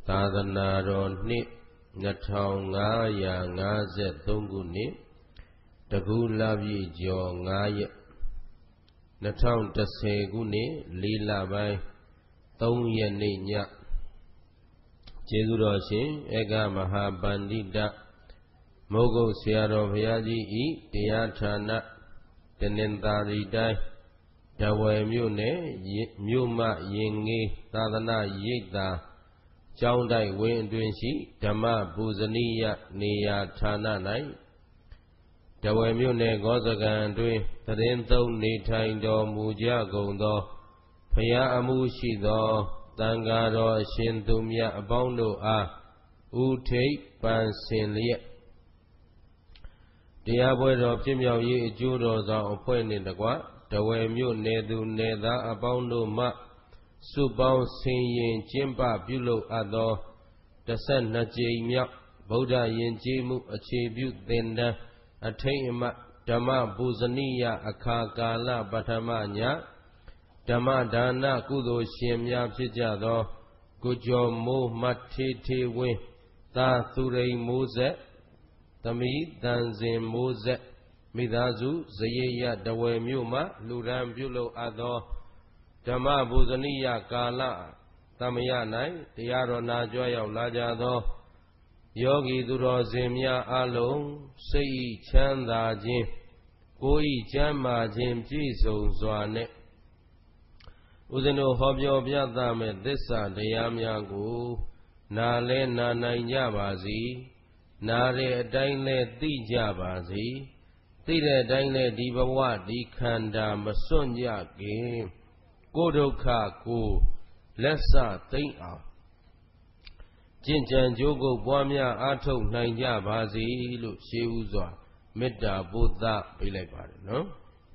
သာသနာတော်နှစ်2553ခုနှစ်တကူလပြည့်ကျော်9ရက်2010ခုနှစ်4လပိုင်း3ရက်နေ့ညကျေးဇူးတော်ရှင်ဧကမဟာပန္တိတမုဂ္ဂုတ်ဆရာတော်ဘုရားကြီးဤတရားဌာနတနင်္သာရီတိုင်းတဝယ်မြို့နယ်မြို့မရင်ငေးသာသနာရိပ်သာကျောင်းတိုက်ဝင်းအတွင်ရှိဓမ္မပူဇနီယနေရာဌာန၌တဝယ်မြို့နယ်ဂောဇကံတွင်သတင်းသုံးနေထိုင်တော်မူကြကုန်သောဘုရားအမှုရှိသောတန်ဃာတော်အရှင်သူမြတ်အပေါင်းတို့အားဥထိပ်ပန်ဆင်လျက်တရားပွဲတော်ဖြစ်မြောက်ရေးအကျိုးတော်ဆောင်အဖွဲ့နှင့်တကွတဝယ်မြို့နယ်သူနယ်သားအပေါင်းတို့မှစုပေါင်းဆင်ရင်ကျင်းပပြုလုပ်အပ်သော12ကြိမ်မြောက်ဗုဒ္ဓယဉ်ကျေးမှုအခြေပြုသင်တန်းအထိတ်အမှတ်ဓမ္မပူဇနီယအခါကာလပထမညဓမ္မဒါနကုသိုလ်ရှင်များဖြစ်ကြသောကိုကျော်မိုးမတ်ထေထေဝင်းသာသူရိန်မိုးဆက်သမီးတန်စင်မိုးဆက်မိသားစုဇယေယတဝယ်မြို့မှလူရန်ပြုလုပ်အပ်သောဓမ္မပူဇနီယကာလသမယ၌တရားတော်နာကြွရောက်လာကြသောယောဂီသူတော်စင်များအလုံးစိတ်ဤချမ်းသာခြင်းကိုယ်ဤကျမ်းမာခြင်းပြည့်စုံစွာနဲ့ဦးဇင်းတို့ဟောပြောပြသမဲ့သစ္စာတရားများကိုနာလဲနာနိုင်ကြပါစေနာတဲ့အတိုင်းလဲသိကြပါစေသိတဲ့အတိုင်းလဲဒီဘဝဒီခန္ဓာမစွန့်ကြခင်ကိုယ်ဒုက္ခကိုလက်စသိမ့်အောင်ကျင့်ကြံကြိုးကုပ်ပွားများအားထုတ်နိုင်ကြပါစေလို့ရှေးဥစွာမေတ္တာပို့သပေးလိုက်ပါတယ်နော်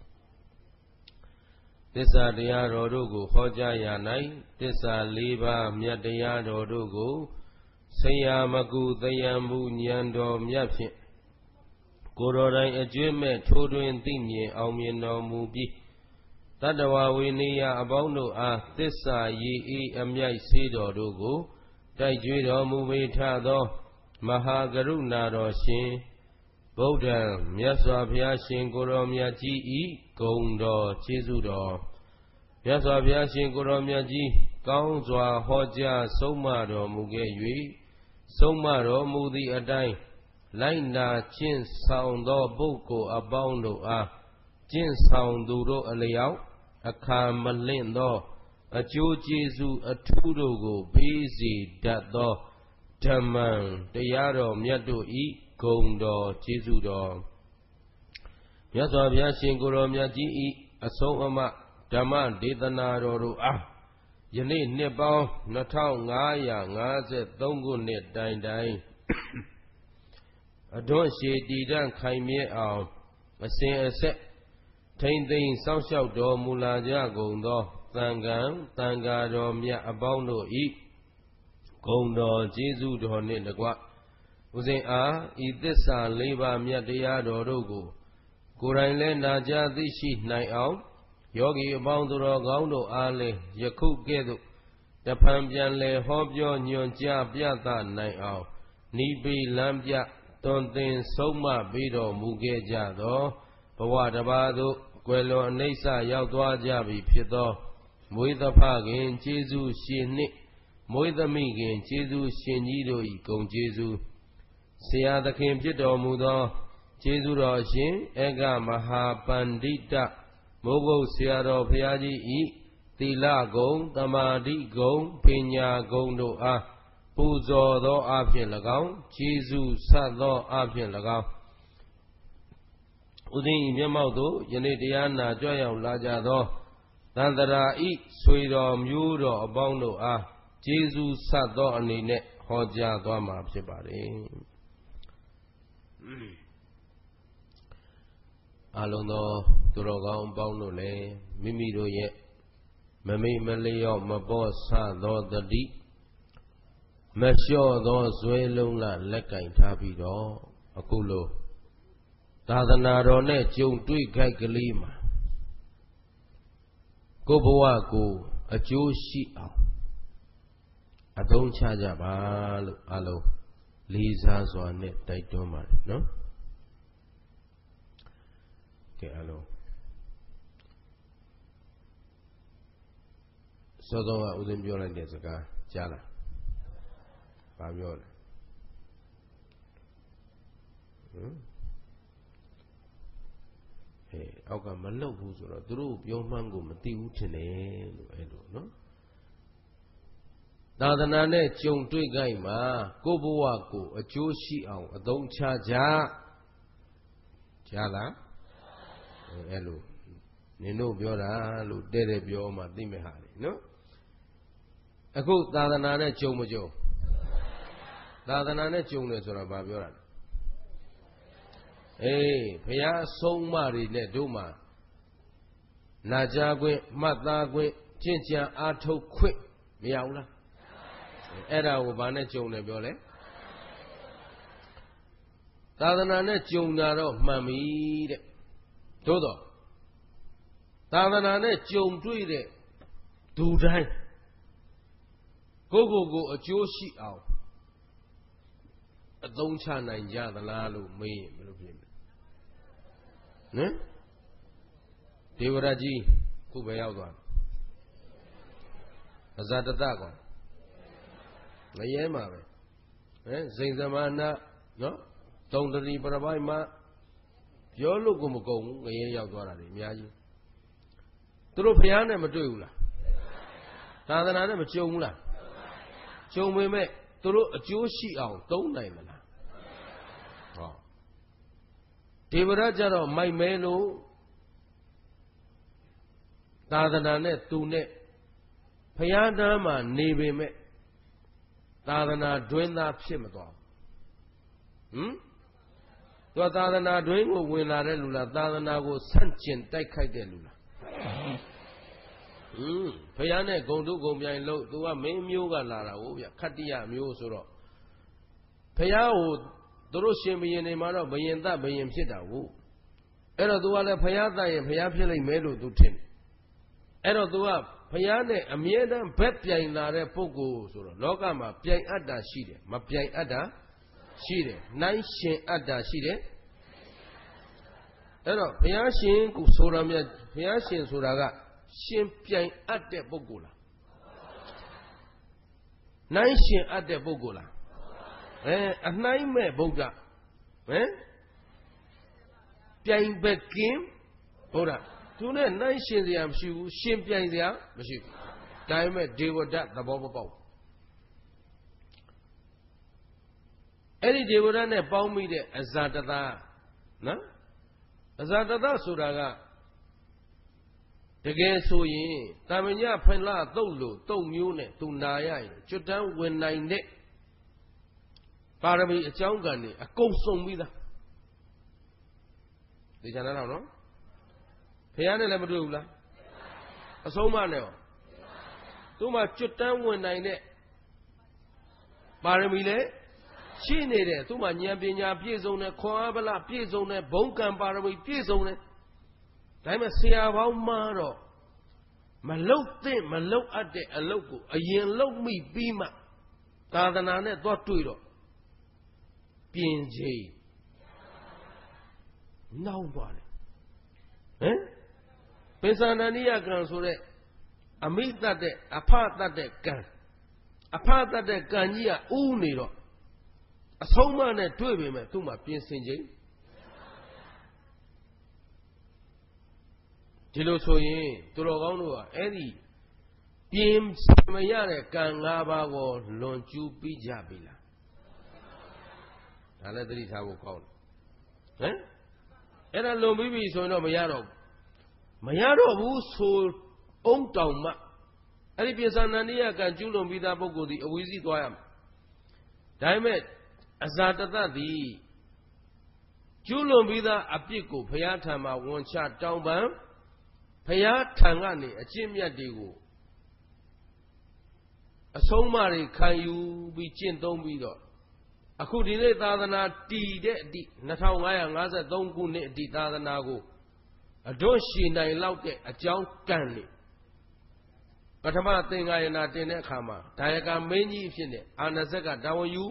သစ္စာတရားတော်တို့ကိုဟောကြားရ၌သစ္စာ၄ပါးမြတ်တရားတော်တို့ကိုဆရာမကူတယံမှုဉာဏ်တော်မြတ်ဖြင့်ကိုယ်တော်တိုင်အကျွင့်မဲ့ထိုးတွင်သိမြင်အောင်မြင်တော်မူပြီးတတ္တဝဝေနေယအပေါင်းတို့အားသစ္စာရည်ဤအမြိုက်ဆေးတော်တို့ကိုတိုက်ကြွေးတော်မူပေထသောမဟာကရုဏာတော်ရှင်ဗုဒ္ဓံမြတ်စွာဘုရားရှင်ကိုယ်တော်မြတ်ကြီးဤဂုဏ်တော်ကျေးဇူးတော်မြတ်စွာဘုရားရှင်ကိုယ်တော်မြတ်ကြီးကောင်းစွာဟောကြားဆုံးမတော်မူခဲ့၍ဆုံးမတော်မူသည့်အတိုင်းလိုက်နာကျင့်ဆောင်သောပုဂ္ဂိုလ်အပေါင်းတို့အားကျင့်ဆောင်သူတို့အလျောက်အခါမလင့်သောအကျိုးကျေးဇူးအထူးတို့ကိုပေးစေတတ်သောဓမ္မံတရားတော်မြတ်တို့ဤဂုဏ်တော်ကျေးဇူးတော်မြတ်စွာဘုရားရှင်ကိုယ်တော်မြတ်ကြီးဤအဆုံးအမဓမ္မဒေသနာတော်တို့အားယနေ့နှစ်ပေါင်း2553ခုနှစ်တိုင်တိုင်အတွန်းရှည်တည်တံ့ခိုင်မြဲအောင်အစဉ်အဆက်ထိမ့်သိမ်းစောင့်ရှောက်တော်မူလာကြကုန်သောသံဃာတန်ဃာတော်မြတ်အပေါင်းတို့ဤဂုဏ်တော်ကျေးဇူးတော်နှင့်တကွဦးဇင်းအားဤသစ္စာ၄ပါးမြတ်တရားတော်တို့ကိုကိုယ်တိုင်လည်းနာကြားသိရှိနိုင်အောင်ယောဂီအပေါင်းသူတော်ကောင်းတို့အားလည်းယခုကဲ့သို့တဖန်ပြန်လည်ဟောပြောညွှန်ကြားပြသနိုင်အောင်နိဗ္ဗိလမ်းပြတွင်သင်ဆုံးမပေးတော်မူခဲ့ကြသောဘဝတစ်ပါးသို့ကွယ်လွန်အနိစ္စရောက်သွားကြပြီဖြစ်သောမွေးသဖခင်ကျေးဇူးရှင်နှင့်မွေးသမိခင်ကျေးဇူးရှင်ကြီးတို့၏ဂုဏ်ကျေးဇူးဆရာသခင်ဖြစ်တော်မူသောကျေးဇူးတော်ရှင်ဧကမဟာပန္တိတမိုးကုတ်ဆရာတော်ဘုရားကြီးဤသီလဂုဏ်သမာဓိဂုဏ်ပညာဂုဏ်တို့အားပူဇော်သောအဖြစ်၎င်းကျေးဇူးဆက်သောအဖြစ်၎င်းဥဒိဉ္မျက်မှောက်သို့ယနေ့တရားနာကြွရောက်လာကြသောသန္တရာဤဆွေတော်မျိုးတော်အပေါင်းတို့အားကျေးဇူးဆက်သောအနေနဲ့ဟောကြားသွားမှာဖြစ်ပါတယ်အလုံးသောသူတော်ကောင်းအပေါင်းတို့လည်းမိမိတို့ရဲ့မမိမလျော့မပေါ်ဆသောတတိမလျှော့သောဇွဲလုံးလလက်ကင်ထားပြီးတော့အခုလိုသာသနာတော်နဲ့ကြုံတွေ့ခိုက်ကလေးမှာကိုယ်ဘဝကိုအကျိုးရှိအောင်အသုံးချကြပါလို့အလုံးလေးစားစွာနဲ့တိုက်တွန်းပါတယ်နော်ကဲအလုံးစောစောကဦးဇင်းပြောလိုက်တဲ့စကားကြားလားဘာပြောလဲအောက်ကမလှုပ်ဘူးဆိုတော့သူတို့ပြောမှန်းကိုမသိဘူးထင်တယ်လို့အဲ့လိုနော်သာသနာနဲ့ကြုံတွေ့ကြိုက်မှာကိုယ့်ဘဝကိုအကျိုးရှိအောင်အသုံးချကြကြားလားအဲ့လိုနင်တို့ပြောတာလို့တဲ့တဲ့ပြောမှသိမဲ့ဟာလေနော်အခုသာသနာနဲ့ကြုံမကြုံသာသနာနဲ့ကြုံတယ်ဆိုတာဘာပြောတာလဲဘုရားဆုံးမတွေနဲ့တို့မှာနာကြားခွင့်မှတ်သားခွင့်ကျင့်ကြံအားထုတ်ခွင့်မရဘူးလားအဲ့ဒါကိုဘာနဲ့ကြုံတယ်ပြောလဲသာသနာနဲ့ကြုံတာတော့မှန်ပြီတဲ့သို့တော့သာသနာနဲ့ကြုံတွေ့တဲ့သူတိုင်းကိုယ်အကျိုးရှိအောင်အသုံးချနိုင်ကြသလားလို့မေးရင်ဘယ်လိုဖြစ်မလဲဟမ်ဒေဝရကြီးခုပဲရောက်သွားအဇာတတကွာမရဲမှာပဲဇိန်သမဏနော်တုံတရီပရပိုက်မှာပြောလို့ကိုမကုန်ဘူးငရဲရောက်သွားတာတွေအများကြီးသူတို့ဖျားနဲ့မတွေ့ဘူးလားသာသနာနဲ့မကြုံဘူးလားကြုံပေမဲ့သူတို့အကျိုးရှိအောင်သုံးနိုင်မလားဟောဒေဝရကြတော့မိုက်မဲလို့သာသနာနဲ့သူနဲ့ဖျားတန်းမှာနေပေမဲ့သာသနာတွင်သားဖြစ်မသွားဘူးသူကသာသနာတွင်ကိုဝင်လာတဲ့လူလားသာသနာကိုဆန့်ကျင်တိုက်ခိုက်တဲ့လူလားဖျားနဲ့ဂုံတုဂုံပြိုင်လို့သူကမင်းမျိုးကလာတာဟုတ်ဗျခတ္တိယမျိုးဆိုတော့ဖျားကိုသူတို့ရှင်ဘုရင်တွေမှာတော့ဘုရင်သဘုရင်ဖြစ်တာဟုတ်အဲ့တော့သူကလည်းဖျားသရင်ဖျားဖြစ်လိမ့်မယ်လို့သူထင်တယ်အဲ့တော့သူကဖျားနဲ့အမြဲတမ်းဘက်ပြိုင်လာတဲ့ပုဂ္ဂိုလ်ဆိုတော့လောကမှာပြိုင်အပ်တာရှိတယ်မပြိုင်အပ်တာရှိတယ်နိုင်ရှင်အပ်တာရှိတယ်အဲ့တော့ဘုရားရှင်ကိုဆိုတာမြတ်ဘုရားရှင်ဆိုတာကရှင်ပြိုင်အပ်တဲ့ပုဂ္ဂိုလ်လားနိုင်ရှင်အပ်တဲ့ပုဂ္ဂိုလ်လားအနှိုင်းမဲ့ဗုဒ္ဓပြိုင်ဘက်ကင်းဗုဒ္ဓသူနဲ့နိုင်ရှင်စရာမရှိဘူးရှင်ပြိုင်စရာမရှိဘူးဒါပေမဲ့ဒေဝဒတ်သဘောမပေါက်အဲ့ဒီဒေဝဒတ်နဲ့ပေါင်းမိတဲ့အဇာတသနော်အဇာတသဆိုတာကတကယ်ဆိုရင်တာမညဖလတုတ်လို့တုတ်မျိုးနဲ့သူနာရရင်ကျွတ်တန်းဝင်နိုင်တဲ့ပါရမီအကြောင်းကံတွေအကုန်စုံပြီးသားဒီချာနာတော့နော်ဖះနဲ့လည်းမတွေ့ဘူးလားအဆုံးမနဲ့ရောသူ့မှာကျွတ်တန်းဝင်နိုင်တဲ့ပါရမီလည်းရှိနေတယ်သူ့မှာဉာဏ်ပညာပြည့်စုံတယ်ခွန်အားဗလပြည့်စုံတယ်ဘုံကံပါရမီပြည့်စုံတယ်ဒါပေမဲ့ဆရာပေါင်းမှာတော့မလုတ်သင့်မလုတ်အပ်တဲ့အလုပ်ကိုအရင်လုတ်မိပြီးမှသာသနာနဲ့သွားတွေ့တော့ပြင်ချိန်နောက်သွားတယ်ပိဿန္ဒနိယကံဆိုတဲ့အမိတတ်တဲ့အဖတတ်တဲ့ကံအဖတတ်တဲ့ကံကြီးကဥနေတော့အဆုံးမနဲ့တွေ့ပေမဲ့သူ့မှာပြင်ဆင်ချိန်ဒီလိုဆိုရင်သူတော်ကောင်းတို့ကအဲ့ဒီပြင်မရတဲ့ကံ၅ပါးကိုလွန်ကျူးပြီးကြပြီလားဒါလည်းသတိထားဖို့ကောင်းတယ်အဲ့ဒါလွန်ပြီးပြီဆိုရင်တော့မရတော့ဘူးဆိုအုံတောင်မှအဲ့ဒီပိဿန္ဒနိယကံကျူးလွန်ပြီးသားပုဂ္ဂိုလ်ဒီအဝိဇ္ဇိသွားရမယ်ဒါပေမဲ့အဇာတတသည်ကျူးလွန်ပြီးသားအပြစ်ကိုဘုရားထံမှာဝန်ချတောင်းပန်ဘုရားထံကနေအကျင့်မြတ်တွေကိုအဆုံးအမတွေခံယူပြီးကျင့်သုံးပြီးတော့အခုဒီနေ့သာသနာတည်တဲ့အတိ2553ခုနှစ်အတိသာသနာကိုအဒွန့်ရှည်နိုင်လောက်တဲ့အကြောင်းကံတွေပထမသင်္ဃာယနာတင်တဲ့အခါမှာဒါယကမင်းကြီးဖြစ်နေအာနစက်ကတာဝန်ယူ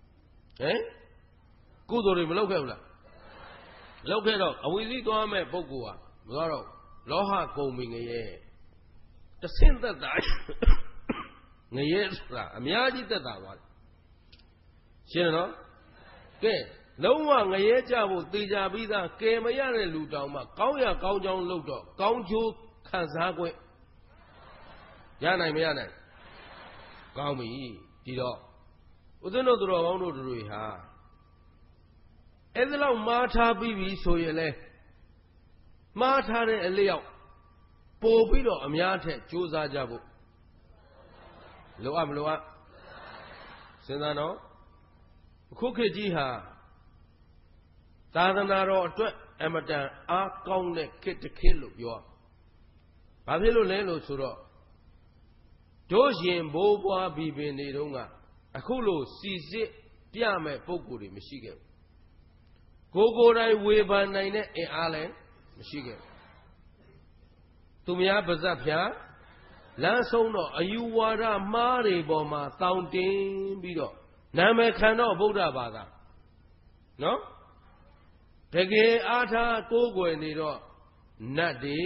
ကုသိုလ်တွေမလုပ်ခဲ့ဘူးလားလုပ်ခဲ့တော့အဝိဇ္ဇိသွားမဲ့ပုဂ္ဂိုလ်ဟာမသွားတော့လောဟကုန်ပြီငရဲတဆင့်သက်သာငရဲဆိုတာအများကြီးသက်သာသွားတယ်ရှင်းနော်ကဲလုံးဝငရဲကြဖို့သေချာပြီးသားကဲမရတဲ့လူတောင်မှကောင်းရကောင်းကြောင်းလုပ်တော့ကောင်းကျိုးခံစား권ရနိုင်မရနိုင်ကောင်းပြီဒီတော့ဦးဇင်းတို့သူတော်ကောင်းတို့တွေဟာအဲ့ဒါလောက်မှားထားပြီးပြီဆိုရင်လေမှားထားတဲ့အလျောက်ပို့ပြီးတော့အများထက်ကြိုးစားကြဖို့လိုအပ်မလိုအပ်စဉ်းစားတော့အခုခေတ်ကြီးဟာသာသနာတော်အတွက်အမတန်အားကောင်းတဲ့ခေတ်တစ်ခေတ်လို့ပြောဘာဖြစ်လို့လဲလို့ဆိုတော့တို့ရှင်ဘိုးဘွားဘီပင်တွေတုန်းကအခုလိုစီစစ်ပြမဲ့ပုံကိုယ်တွေမရှိခဲ့ဘူးကိုယ်တိုင်ဝေဖန်နိုင်တဲ့အင်အားလည်းမရှိခဲ့ဘူးသူများပါဇက်ဖြာလမ်းဆုံးတော့အယူဝါဒမှားတွေပေါ်မှာတောင်းတင်ပြီးတော့နာမည်ခံတော့ဗုဒ္ဓဘာသာနော်တကယ်အားထားကိုးကွယ်နေတော့နတ်တွေ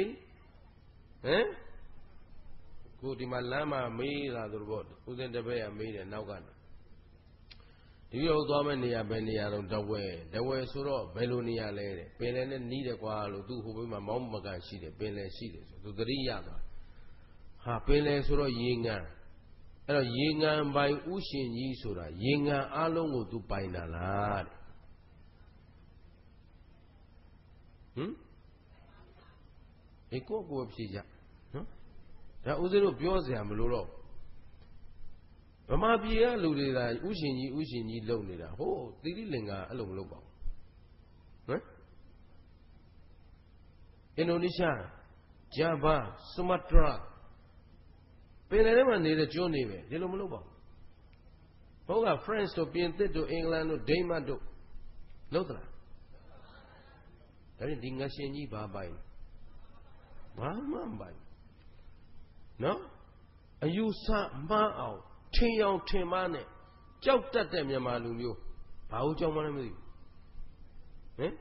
ကိုဒီမှာလမ်းမှာမေးလာသူတို့ပေါ့ဦးစင်တပည့်ကမေးတယ်နောက်ကနေဒီလိုသွားမဲ့နေရာပဲနေရာတော့တဝဲဆိုတော့ဘယ်လိုနေရာလဲတဲ့ပင်လယ်နဲ့နီးတယ်ကွာလို့သူ့ဟိုဘက်မှာမောင်းမကန်ရှိတယ်ပင်လယ်ရှိတယ်ဆိုသူသတိရသွားဟာပင်လယ်ဆိုတော့ရေငန်အဲ့တော့ရေငန်ပိုင်ဥရှင်ကြီးဆိုတာရေငန်အလုံးကိုသူပိုင်တာလားတဲ့ကိုဖြေကြနော်ဒါဦးဇင်းတို့ပြောစရာမလိုတော့ဗမာပြည်ကလူတွေသာဥရှင်ကြီးလုံနေတာဟိုသီရိလင်္ကာအဲ့လိုမလုပ်ပါဘူးအင်ဒိုနီးရှားဂျာဗာဆူမာတရာပင်လယ်ထဲမှာနေတဲ့ကျွန်းတွေပဲဒီလိုမလုပ်ပါဘူးဟိုက France တို့ပြင်သစ်တို့အင်္ဂလန်တို့ဒိန်းမတ်တို့လုပ်သလားဒါဖြင့်ဒီငရှင်ကြီးဘာပိုင်ဘာမှမပိုင်နော်အယူဆမှားအောင်ထင်အောင်ထင်မှားနဲ့ကြောက်တတ်တဲ့မြန်မာလူမျိုးဘာလို့ကြောက်မှန်းလည်းမသိဘူး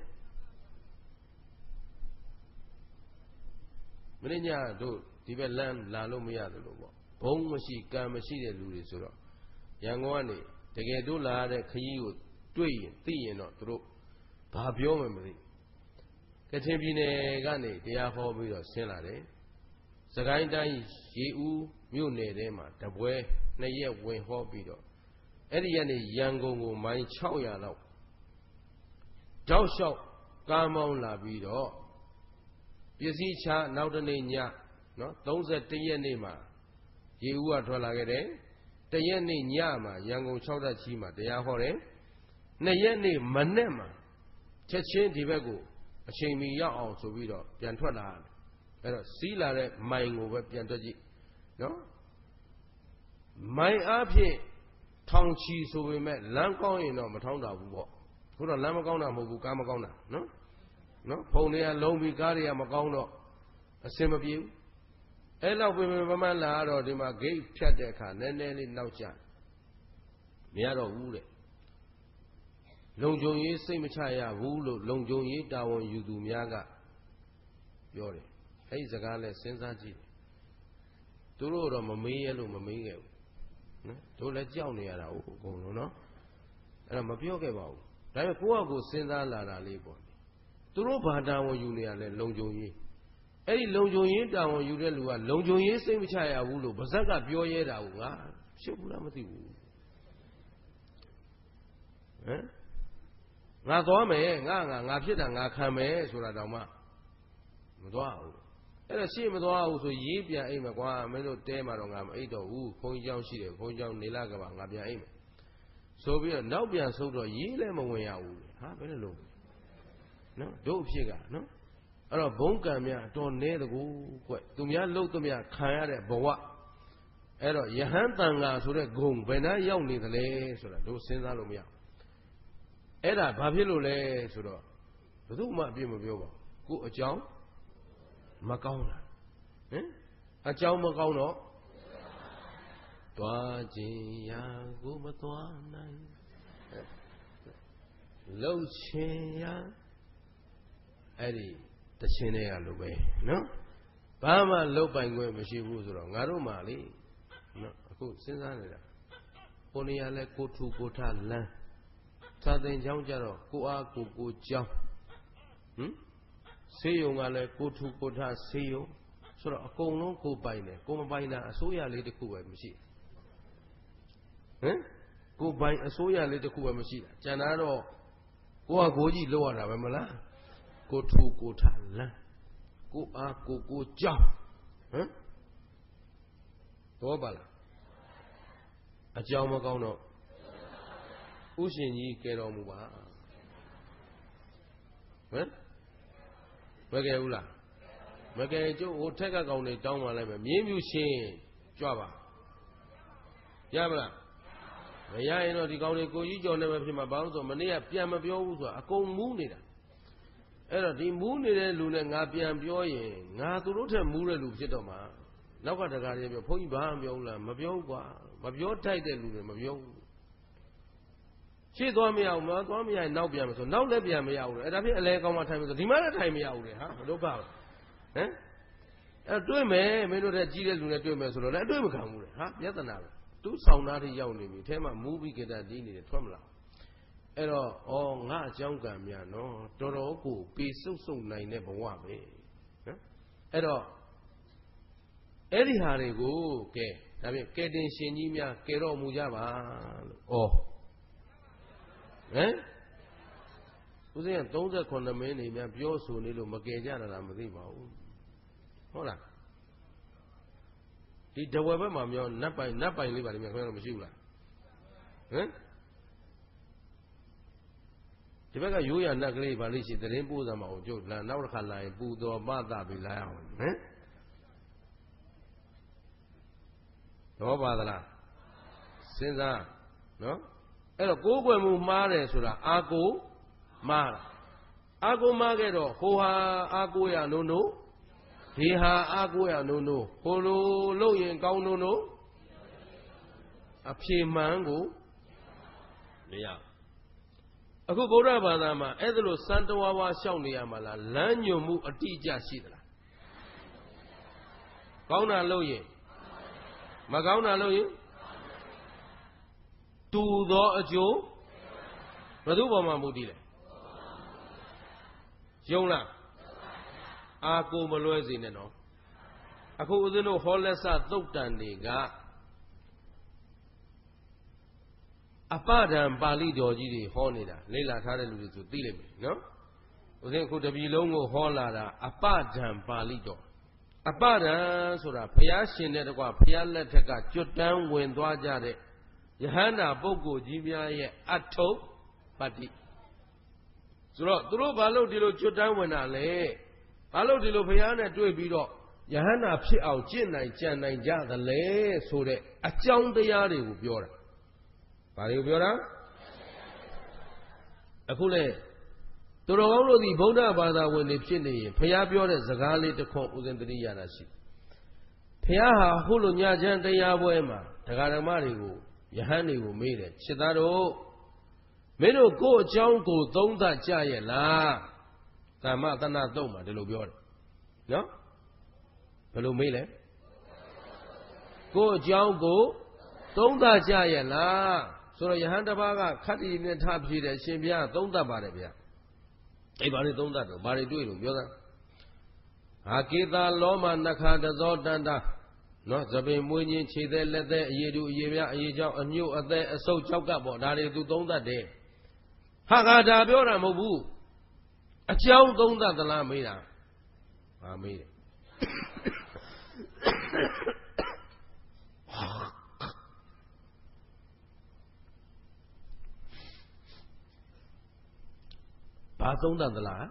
မင်းညတို့ဒီဘက်လမ်းလာလို့မရတယ်လို့ပေါ့ဘုံမရှိကံမရှိတဲ့လူတွေဆိုတော့ရန်ကုန်ကနေတကယ်တို့လာတဲ့ခရီးကိုတွေ့ရင်သိရင်တော့တို့ဘာပြောမှမသိကချင်ပြည်နယ်ကနေတရားဟောပြီးတော့ဆင်းလာတယ်စကိုင်းတိုင်းရေဦးမြို့နယ်ထဲမှာတပွဲ2ရက်ဝင်ဟောပြီးတော့အဲ့ဒီကနေရန်ကုန်ကိုမိုင်600လောက်တောက်လျှောက်ကားမောင်းလာပြီးတော့ပစ္စည်းချနောက်တနေ့ညနော်31ရက်နေ့မှာရေဦးကထွက်လာခဲ့တယ်တရက်နေ့ညမှာရန်ကုန်6သက်ချီမှာတရားဟောတယ်2ရက်နေ့မနေ့မှာချက်ချင်းဒီဘက်ကိုအချိန်မီရောက်အောင်ဆိုပြီးတော့ပြန်ထွက်လာတယ်အဲ့တော့စီးလာတဲ့မိုင်ကိုပဲပြန်တွက်ကြည့်နော်မိုင်အားဖြင့်ထောင်ချီဆိုပေမဲ့လမ်းကောင်းရင်တော့မထောင်းတာဘူးပေါ့ခုတော့လမ်းမကောင်းတာမဟုတ်ဘူးကားမကောင်းတာနော်ဖုန်တွေကလုံးပြီးကားတွေကမကောင်းတော့အစင်မပြေဘူးအဲ့လောက်ပြင်ပမှန်းလာတော့ဒီမှာဂိတ်ဖြတ်တဲ့အခါနည်းနည်းလေးနောက်ကျမရတော့ဘူးတဲ့လုံခြုံရေးစိတ်မချရဘူးလို့လုံခြုံရေးတာဝန်ယူသူများကပြောတယ်အဲ့ဒီစကားလဲစဉ်းစားကြည့်သူတို့တော့မမေးရလို့မမေးခဲ့ဘူးနော်တို့လည်းကြောက်နေရတာဟုတ်အကုန်လုံးနော်အဲ့တော့မပြောခဲ့ပါဘူးဒါပေမဲ့ကိုယ့်အကိုစဉ်းစားလာတာလေးပေါ့သူတို့ဘာတာဝန်ယူနေရလဲလုံခြုံရေးအဲ့ဒီလုံခြုံရေးတာဝန်ယူတဲ့လူကလုံခြုံရေးစိတ်မချရဘူးလို့ဗဇက်ကပြောရဲတာဟုတ်ငါဖြစ်ဘူးလားမသိဘူးငါသွားမယ်ငါဖြစ်တာငါခံမယ်ဆိုတာတောင်မှမသွားဘူးအဲ့တော့ရှေ့မသွားဘူးဆိုရေးပြန်အိမ်မယ်ကွာမင်းတို့တဲမှာတော့ငါမအိတ်တော့ဘူးဘုန်းကြီးเจ้าရှိတယ်ဘုန်းကြီးเจ้าနေလာကပါငါပြန်အိမ်မယ်ဆိုပြီးတော့နောက်ပြန်ဆုတ်တော့ရေးလည်းမဝင်ရဘူးဟာဘယ်လိုလုပ်နော်တို့အဖြစ်ကနော်အဲ့တော့ဘုံကံများတော်နေတကူကွသူများလှုပ်သမျှခံရတဲ့ဘဝအဲ့တော့ယဟန်တန်ဃာဆိုတဲ့ဂုံဘယ်နှရောက်နေသလဲဆိုတာတို့စဉ်းစားလို့မရအဲ့ဒါဘာဖြစ်လို့လဲဆိုတော့ဘယ်သူမှအပြစ်မပြောပါဘူးကိုအကြောင်းမကောင်းတာအကြောင်းမကောင်းတော့သွားခြင်းရာကိုမသွားနိုင်လှုပ်ခြင်းရာအဲ့ဒီတခြင်းတွေကလိုပဲနော်ဘာမှလှုပ်ပိုင်ခွင့်မရှိဘူးဆိုတော့ငါတို့မှလေနော်အခုစဉ်းစားနေတာကိုနေရာလဲကိုထူကိုထလန်းသာသင်เจ้าကြတော့ကိုအားကိုเจ้าဆေးရုံကလည်းကိုထူကိုထဆေးရုံဆိုတော့အကုန်လုံးကိုပိုင်တယ်ကိုမပိုင်တာအစိုးရလေးတစ်ခုပဲမရှိကိုပိုင်အစိုးရလေးတစ်ခုပဲမရှိတာကျန်တာတော့ကိုကကိုကြီးလောက်ရတာပဲမလားကိုထူကိုထလန်းကိုအားကိုเจ้าတော့ပါလားအကြောင်းမကောင်းတော့ဥရှင်ကြီးကဲတော်မူပါမကဲဘူးလားမကဲကျုပ်ဟိုထက်ကကောင်တွေတောင်းပါလိုက်မယ်မြင်းမြူရှင်ကြွပါရမလားမရရင်တော့ဒီကောင်တွေကိုကြီးကြော်နေမှဖြစ်မှာဘာလို့ဆိုမနေ့ကပြန်မပြောဘူးဆိုတာအကုန်မူးနေတာအဲ့တော့ဒီမူးနေတဲ့လူနဲ့ငါပြန်ပြောရင်ငါသူတို့ထက်မူးတဲ့လူဖြစ်တော့မှာနောက်ကတကားတွေပြောဘုန်းကြီးဘာမှမပြောဘူးလားမပြောဘူးကွာမပြောထိုက်တဲ့လူတွေမပြောဘူးရှေ့သွားမရဘူးမသွားမရရင်နောက်ပြန်မဆိုနောက်လည်းပြန်မရဘူးလေအဲ့ဒါဖြင့်အလဲကောင်းမှထိုင်မဆိုဒီမှလည်းထိုင်မရဘူးလေဟာမဒုက္ခပဲအဲ့တွေ့မယ်မင်းတို့တဲ့ကြီးတဲ့လူနဲ့တွေ့မယ်ဆိုတော့လည်းအတွေ့မခံဘူးလေဟာပြဿနာပဲသူ့ဆောင်သားတွေရောက်နေပြီအဲထဲမှာမူးပြီးကြတဲ့ဒီနေတယ်ထွက်မလာအဲ့တော့ငါအကြောင်းကံများနော်တော်တော်ကိုပေစုပ်စုပ်နိုင်တဲ့ဘဝပဲနော်အဲ့တော့အဲ့ဒီဟာတွေကိုကဲဒါဖြင့်ကဲတင်ရှင်ကြီးများကဲတော်မူကြပါလို့ဦးဇင်းက38မင်းနေများပြောဆိုနေလို့မကယ်ကြတာလားမသိပါဘူးဟုတ်လားဒီတဝက်ဘက်မှာပြောနတ်ပိုင်လေးပါလိမ့်မယ်ခင်ဗျားတို့မရှိဘူးလားဒီဘက်ကရိုးရနတ်ကလေးပါလိမ့်ရှိသတင်းပို့စမ်းမအောင်ကျုပ်လာနောက်တစ်ခါလာရင်ပူတော်ပသပြီးလာအောင်တော့ပါသလားစဉ်းစားနော်အဲ့တော့ကိုးကွယ်မှုမှားတယ်ဆိုတာအာကိုမှားတာအာကိုမှားခဲ့တော့ဟိုဟာအာကိုရနိုးနိုးဒီဟာအာကိုရနိုးနိုးဟိုလိုလုပ်ရင်ကောင်းနိုးနိုးအဖြေမှန်ကိုမရအခုဗုဒ္ဓဘာသာမှာအဲ့ဒါလို့စံတဝါဝါရှောက်နေရမှာလားလမ်းညွန်မှုအတိအကျရှိသလားကောင်းတာလုပ်ရင်မကောင်းတာလုပ်ရင်တူသောအကျိုးဘယ်သူပေါ်မှာမူတည်လဲယုံလားအာကိုမလွဲစေနဲ့နော်အခုဦးဇင်းတို့ဟောလက်စသုတ်တန်တွေကအပဒံပါဠိတော်ကြီးတွေဟောနေတာလေ့လာထားတဲ့လူတွေဆိုသိလိမ့်မယ်နော်ဦးဇင်းအခုတပြည်လုံးကိုဟောလာတာအပဒံပါဠိတော်အပဒံဆိုတာဘုရားရှင်တဲ့တကွဘုရားလက်ထက်ကကျွတ်တန်းဝင်သွားကြတဲ့ယဟန္တာပုဂ္ဂိုလ်ကြီးများရဲ့အထုပ်ပတ္တိဆိုတော့သူတို့ဘာလို့ဒီလိုကျွတ်တန်းဝင်တာလဲဘာလို့ဒီလိုဘုရားနဲ့တွေ့ပြီးတော့ယဟန္တာဖြစ်အောင်ကျင့်နိုင်ကြံနိုင်ကြသလဲဆိုတဲ့အကြောင်းတရားတွေကိုပြောတာဘာတွေကိုပြောတာအခုလေသူတော်ကောင်းတို့ဒီဗုဒ္ဓဘာသာဝင်တွေဖြစ်နေရင်ဘုရားပြောတဲ့စကားလေးတစ်ခွန်းဥစဉ်တတိယတာရှိဘုရားဟာခုလိုညချမ်းတရားပွဲမှာတရားဓမ္မတွေကိုယဟန်တွေကိုမေးတယ်ခြေသားတို့မင်းတို့ကိုယ့်အကြောင်းကိုသုံးသပ်ကြရဲ့လားသမ္မသနာတုံးမှာဒီလိုပြောတယ်နော်ဘယ်လိုမေးလဲကိုယ့်အကြောင်းကိုသုံးသပ်ကြရဲ့လားဆိုတော့ယဟန်တစ်ပါးကခတ္တိနဲ့ထဖြည့်တယ်ရှင်ဘုရားသုံးသပ်ပါတယ်ဗျာအဲ့ဘာတွေသုံးသပ်တော့ဘာတွေတွေ့လို့ပြောတာဟာကေတာလောမနခတဇောတန္တာနော်သပင်မွေးခြင်းခြေသက်လက်သက်အရေးတူအရေးများအရေးကြောင့်အညို့အသက်အဆုတ်ကြောက်ကပေါ့ဒါတွေသူသုံးသပ်တယ်ဟာကဒါပြောတာမဟုတ်ဘူးအကြောင်းသုံးသပ်သလားမေးတာဟာမေးတယ်ဘာသုံးသပ်သလား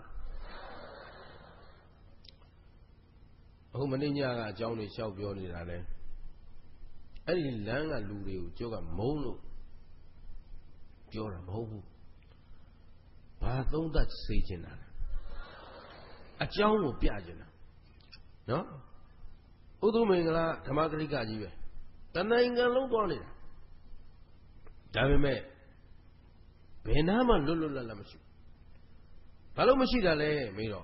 အခုမင်းညကအကြောင်းတွေလျှောက်ပြောနေတာလဲအဲ့ဒီလမ်းကလူတွေကိုကျုပ်ကမုန်းလို့ပြောတာမဟုတ်ဘူးဘာသုံးသပ်စေချင်တာလဲအကြောင်းကိုပြချင်တာနော်ဥဒုမင်္ဂလာဓမ္မဂရိကကြီးပဲနိုင်ငံလုံးသွားနေတာဒါပေမဲ့ဘယ်နာမှလွတ်လွတ်လပ်လပ်မရှိဘာလို့မရှိတာလဲမေးတော့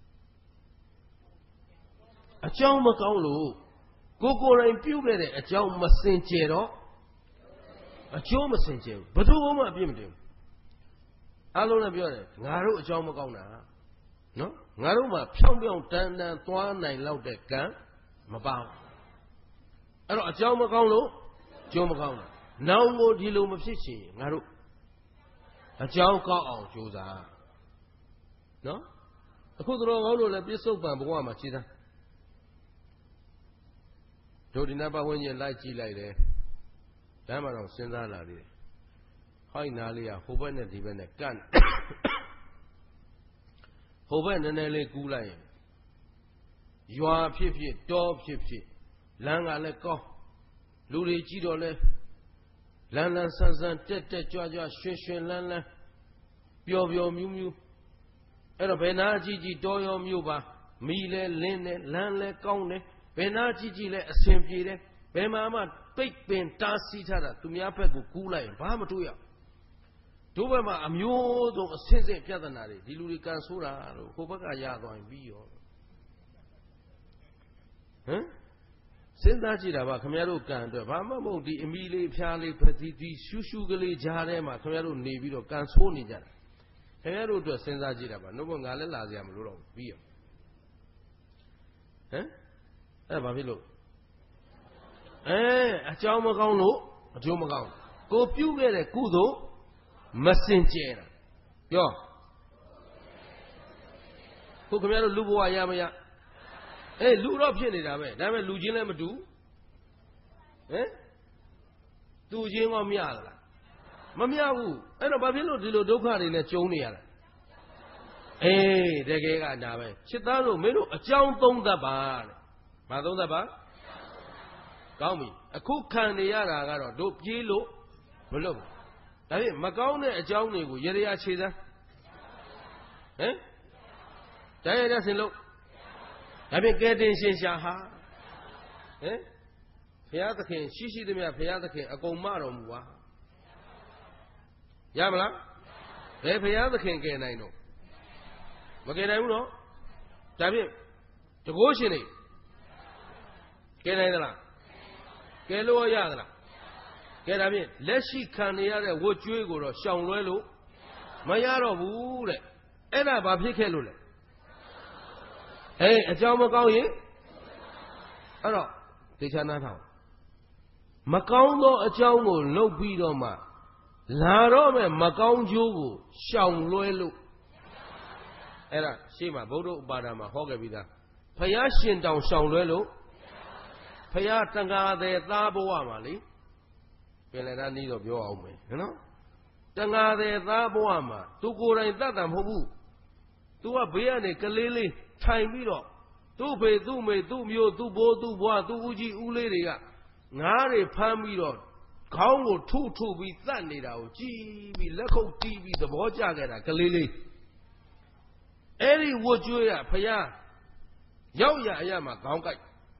အကြောင်းမကောင်းလို့ကိုယ်တိုင်ပြုခဲ့တဲ့အကြောင်းမစင်ကြယ်တော့အကျိုးမစင်ကြယ်ဘူးဘယ်သူမှအပြစ်မတင်ဘူးအားလုံးလည်းပြောတယ်ငါတို့အကြောင်းမကောင်းတာနော်ငါတို့မှဖြောင်းဖြောင်းတန်းတန်းသွားနိုင်လောက်တဲ့ကံမပါဘူးအဲ့တော့အကြောင်းမကောင်းလို့ကျိုးမကောင်းတာနောင်ကိုဒီလိုမဖြစ်ချင်ငါတို့အကြောင်းကောင်းအောင်ကြိုးစားနော်အခုတော်ကောင်းလို့လည်းပြစ္ဆုတ်ပံဘဝမှာခြေသားတို့ဒီနတ်ဘဝင်းကြီးလိုက်ကြည့်လိုက်တယ်လမ်းမှာတော့စဉ်းစားလာသေးတယ်ဟိုက်နာလေးကဟိုဘက်နဲ့ဒီဘက်နဲ့ကန့်ဟိုဘက်နည်းနည်းလေးကူးလိုက်ရင်ရွာဖြစ်ဖြစ်တောဖြစ်ဖြစ်လမ်းကလည်းကောင်းလူတွေကြည့်တော့လဲလန်းလန်းဆန်းဆန်းတက်တက်ကြွကြွရွှင်ရွှင်လန်းလန်းပျော်ပျော်မြူးမြူးအဲ့တော့ဘယ်နာကြည့်ကြည့်တောရောမြို့ပါမီလဲလင်းတယ်လမ်းလဲကောင်းတယ်ဘယ်နာကြည့်ကြည့်လဲအဆင်ပြေတယ်ဘယ်မှာမှပိတ်ပင်တားဆီးထားတာသူများဘက်ကိုကူးလိုက်ရင်ဘာမှမတွေ့ရတို့ဘက်မှာအမျိုးစုံအဆင့်ဆင့်ပြဿနာတွေဒီလူတွေကန်ဆိုးတာလို့ဟိုဘက်ကရသွားရင်ပြီးရောဟမ်စဉ်းစားကြည့်တာပါခင်ဗျားတို့ကန်အတွက်ဘာမှမဟုတ်ဒီအမီလေးဖျားလေးဖတီရှူးရှူးကလေးကြားထဲမှာခင်ဗျားတို့နေပြီးတော့ကန်ဆိုးနေကြတာခင်ဗျားတို့အတွက်စဉ်းစားကြည့်တာပါနှုတ်ကငါလည်းလာစရာမလိုတော့ဘူးပြီးရောဟမ်အဲ့ဘာဖြစ်လို့အကြောင်းမကောင်းလို့အကျိုးမကောင်းကိုပြုခဲ့တဲ့ကုသိုလ်မစင်ကြယ်တာပြောခုခင်ဗျားတို့လူဘဝရမရလူတော့ဖြစ်နေတာပဲဒါပေမဲ့လူချင်းလည်းမတူသူချင်းကမျှလားမမျှဘူးအဲ့တော့ဘာဖြစ်လို့ဒီလိုဒုက္ခတွေနဲ့ကြုံနေရတာတကယ်ကဒါပဲချစ်သားတို့မင်းတို့အကြောင်းသုံးသပ်ပါတဲ့ဘာသုံးသပ်ပါကောင်းပြီအခုခံနေရတာကတော့တို့ပြေးလို့မလုပ်ဘူးဒါဖြင့်မကောင်းတဲ့အကြောင်းတွေကိုရရခြေသားတရားရဆင်လို့ဒါဖြင့်ကဲတင်ရှင်ရှာဟာဘုရားသခင်ရှိရှိသမျှဘုရားသခင်အကုန်မတော်မူပါရမလားဘယ်ဘုရားသခင်ကဲနိုင်တော့မကဲနိုင်ဘူးနော်ဒါဖြင့်တကိုးရှင်တွေကဲနိုင်သလားကဲလို့ရသလားကဲဒါဖြင့်လက်ရှိခံနေရတဲ့ဝတ်ကြွေးကိုတော့ရှောင်လွဲလို့မရတော့ဘူးတဲ့အဲ့ဒါဘာဖြစ်ခဲ့လို့လဲအကြောင်းမကောင်းရင်အဲ့တော့သိချာနားထောင်မကောင်းသောအကြောင်းကိုလုပ်ပြီးတော့မှလာတော့မဲ့မကောင်းကျိုးကိုရှောင်လွဲလို့အဲ့ဒါရှေ့မှာဗုဒ္ဓဥပါဒာမှာဟောခဲ့ပြီးသားဖယားရှင်တောင်ရှောင်လွဲလို့ဖယားတန်ခါတဲ့သားဘဝမှာလေပြင်လည်းသားနီးတော့ပြောအောင်မယ်နော်တန်ခါတဲ့သားဘဝမှာသူကိုယ်တိုင်တတ်တာမဟုတ်ဘူးသူကဘေးကနေကလေးလေးထိုင်ပြီးတော့သူ့ဖေသူ့မေသူ့မျိုးသူ့ဘိုးသူ့ဘွားသူ့ဦးကြီးဦးလေးတွေကငါးတွေဖမ်းပြီးတော့ခေါင်းကိုထုပြီးသတ်နေတာကိုကြည်ပြီးလက်ခုပ်တီးပြီးသဘောကျခဲ့တာကလေးလေးအဲ့ဒီဝတ်ကြွေးရဖယားရောက်ရအရမှာခေါင်းကိုက်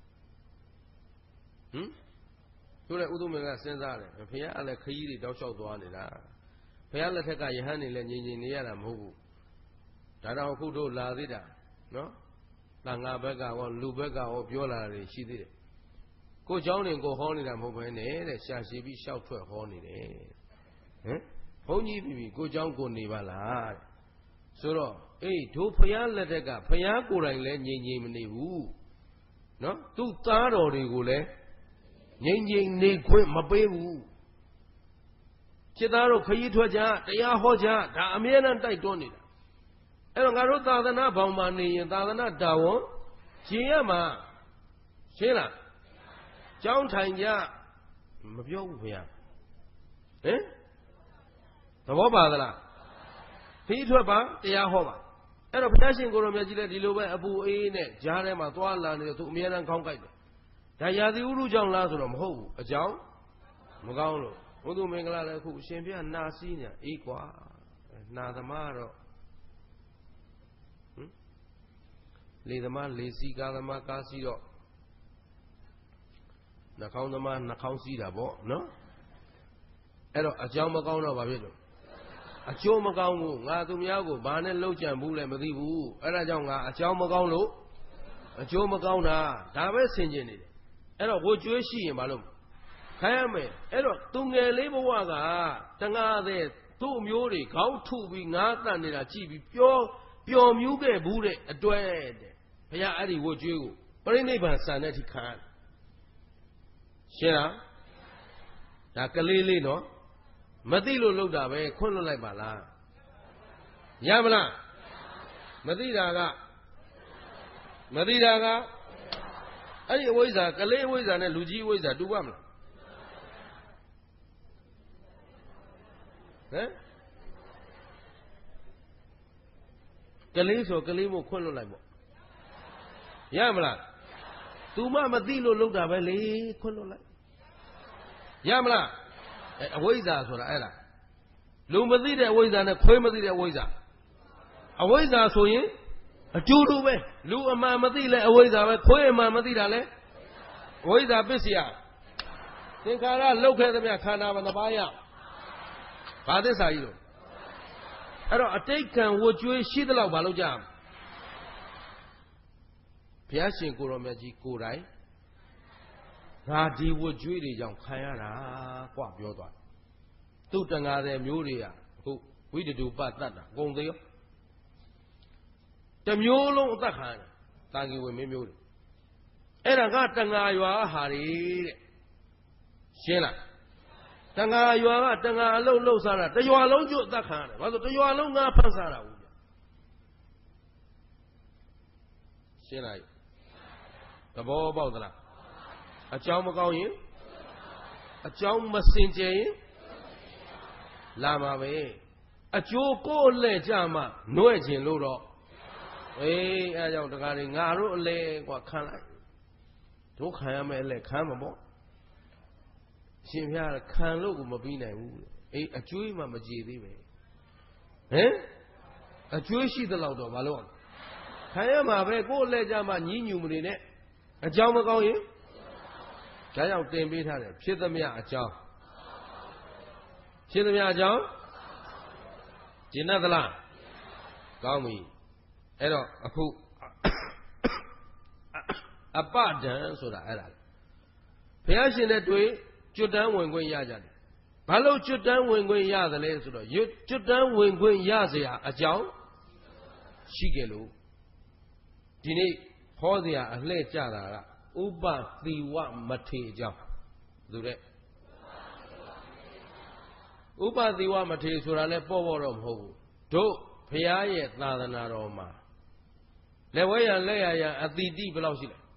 ဆိုတဲ့ဥဒုမင်ကစဉ်းစားတယ်ဖယားလည်းခကြီးတွေတောက်လျှောက်သွားနေတာဖယားလက်ထက်ကယဟန်တွေလည်းငြိမ်ငြိမ်နေရတာမဟုတ်ဘူးဒါတော့အခုတို့လာသေးတာနော်တန်ဃာဘက်ကရောလူဘက်ကရောပြောလာတယ်ရှိသေးတယ်ကိုเจ้าတွေကိုဟောနေတာမဟုတ်ဘဲနဲ့တဲ့ရှာရှိပြီးရှောက်ထွက်ဟောနေတယ်ဘုန်းကြီးပြီကိုเจ้าကိုနေပါလားတဲ့ဆိုတော့တို့ဖယားလက်ထက်ကဖယားကိုယ်တိုင်လည်းငြိမ်ငြိမ်မနေဘူးနော်သူ့သားတော်တွေကိုလည်းငြိမ်ငြိမ်နေခွင့်မပေးဘူးจิตသားတို့ခရီးထွက်ကြတရားဟောကြဒါအမြဲတမ်းတိုက်တွန်းနေတာအဲ့တော့ငါတို့သာသနာဘောင်မှာနေရင်သာသနာတာဝန်ရှင်ရမှာရှင်းလားကျောင်းထိုင်ကြမပြောဘူးခင်ဗျာသဘောပါသလားခရီးထွက်ပါတရားဟောပါအဲ့တော့ဘုရားရှင်ကိုရောမြတ်ကြီးလည်းဒီလိုပဲအပူအေးနဲ့ကြားထဲမှာသွားလာနေတယ်သူအမြဲတမ်းခေါင်းကိုက်တယ်ဒါရာသီဥတုကြောင့်လားဆိုတော့မဟုတ်ဘူးအကြောင်းမကောင်းလို့ဘုသူမင်္ဂလာလည်းအခုအရှင်ဘုရားနာစီးနေအေးကွာနာသမားတော့လေသမားလေစီကားသမားကားစီးတော့နှာခေါင်းသမားနှာခေါင်းစီးတာပေါ့နော်အဲ့တော့အကြောင်းမကောင်းတော့ဘာဖြစ်လို့အကျိုးမကောင်းဘူးငါသူများကိုဘာနဲ့လှုပ်ကြံဘူးလဲမသိဘူးအဲ့ဒါကြောင့်ငါအကြောင်းမကောင်းလို့အကျိုးမကောင်းတာဒါပဲဆင်ခြင်နေတယ်အဲ့တော့ဝတ်ကြွေးရှိရင်ဘာလို့ခိုင်းရမယ်အဲ့တော့သူငယ်လေးဘဝကတငါတဲ့သူ့မျိုးတွေခေါင်းထုပြီးငါးတန်နေတာကြည့်ပြီးပျော်မြူးခဲ့ဘူးတဲ့အတွက်တဲ့ဘုရားအဲ့ဒီဝတ်ကြွေးကိုပြိဋိဘံဆန်တဲ့အထိခံရတယ်ရှင်းလားဒါကလေးလေးနော်မသိလို့လုပ်တာပဲခွန့်လွတ်လိုက်ပါလားရမလားမသိတာကအဲ့ဒီအဝိဇ္ဇာကလေးအဝိဇ္ဇာနဲ့လူကြီးအဝိဇ္ဇာတူပါမလားဟမ်ကလေးဆိုကလေးမို့ခွန့်လွတ်လိုက်ပေါ့ရမလားသူမှမသိလို့လုပ်တာပဲလေခွန့်လွတ်လိုက်ရမလားအဝိဇ္ဇာဆိုတာအဲ့ဒါလူမသိတဲ့အဝိဇ္ဇာနဲ့ခွေးမသိတဲ့အဝိဇ္ဇာအဝိဇ္ဇာဆိုရင်အကျိုးတူပဲလူအမှန်မသိလဲအဝိဇ္ဇာပဲခွေးအမှန်မသိတာလဲအဝိဇ္ဇာပစ္စယသင်္ခါရလောက်ခဲ့သမျှခန္ဓာမသဘာယဘာသစ္စာကြီးလို့အဲ့တော့အတိတ်ကံဝတ်ကြွေးရှိသလောက်ဘာလို့ကြဘုရားရှင်ကိုရောမြတ်ကြီးကိုယ်တိုင်ငါဒီဝတ်ကြွေးတွေကြောင့်ခံရတာกว่าပြောသွားသူ့တန်ဃာတဲ့မျိုးတွေကဟုတ်ဝိတ္တုပတတ်တာဂုံသေးရောတမျိုးလုံးအသက်ခံတယ်တာငီဝင်မင်းမျိုးတွေအဲ့ဒါကတန်ဃာရွာဟာတွေတဲ့ရှင်းလားတန်ဃာရွာကတန်ဃာအလုံးလှုပ်စားတာတရွာလုံးကျွတ်အသက်ခံရတယ်ဘာလို့တရွာလုံးငါဖန်ဆားတာဘူးရှင်းလားသဘောပေါက်သလားအကြောင်းမကောင်းရင်အကြောင်းမစင်ကြယ်ရင်လာမှာပဲအကျိုးကိုယ်လက်ကြမှာနှွဲ့ခြင်းလို့တော့အေးအဲကြောင့်တကားတွေငါတို့အလဲกว่าခံလိုက်တို့ခံရမယ်အလဲခံမှာပေါ့ရှင်ဖျားခံလို့ကိုမပြီးနိုင်ဘူးအေးအကျွေးမှမကြည်သေးပဲဟင်အကျွေးရှိသလောက်တော့မလုပ်အောင်ခံရမှာပဲကိုယ်အလဲကြမှာညှိညူမနေနဲ့အကြောင်းမကောင်းရင်ဒါကြောင့်တင်ပေးထားတယ်ဖြစ်သမျှအကြောင်းဖြစ်သမျှအကြောင်းကျင့်တတ်သလားကောင်းပြီအဲ့တော့အခုအပဒံဆိုတာအဲ့ဒါဘုရားရှင်နဲ့တွေ့ကျွတ်တန်းဝင်ခွင့်ရကြတယ်ဘာလို့ကျွတ်တန်းဝင်ခွင့်ရသလဲဆိုတော့ကျွတ်တန်းဝင်ခွင့်ရเสียအကြောင်းရှိကြလို့ဒီနေ့ဟောเสียအလှဲ့ကြတာကဥပသီဝမထေအကြောင်းသူတဲ့ဥပသီဝမထေဆိုတာလဲပေါ့တော့မဟုတ်ဘူးတို့ဘုရားရဲ့သာသနာတော်မှာလက်ဝဲရလက်ရအတိတိဘယ်လောက်ရှိလဲ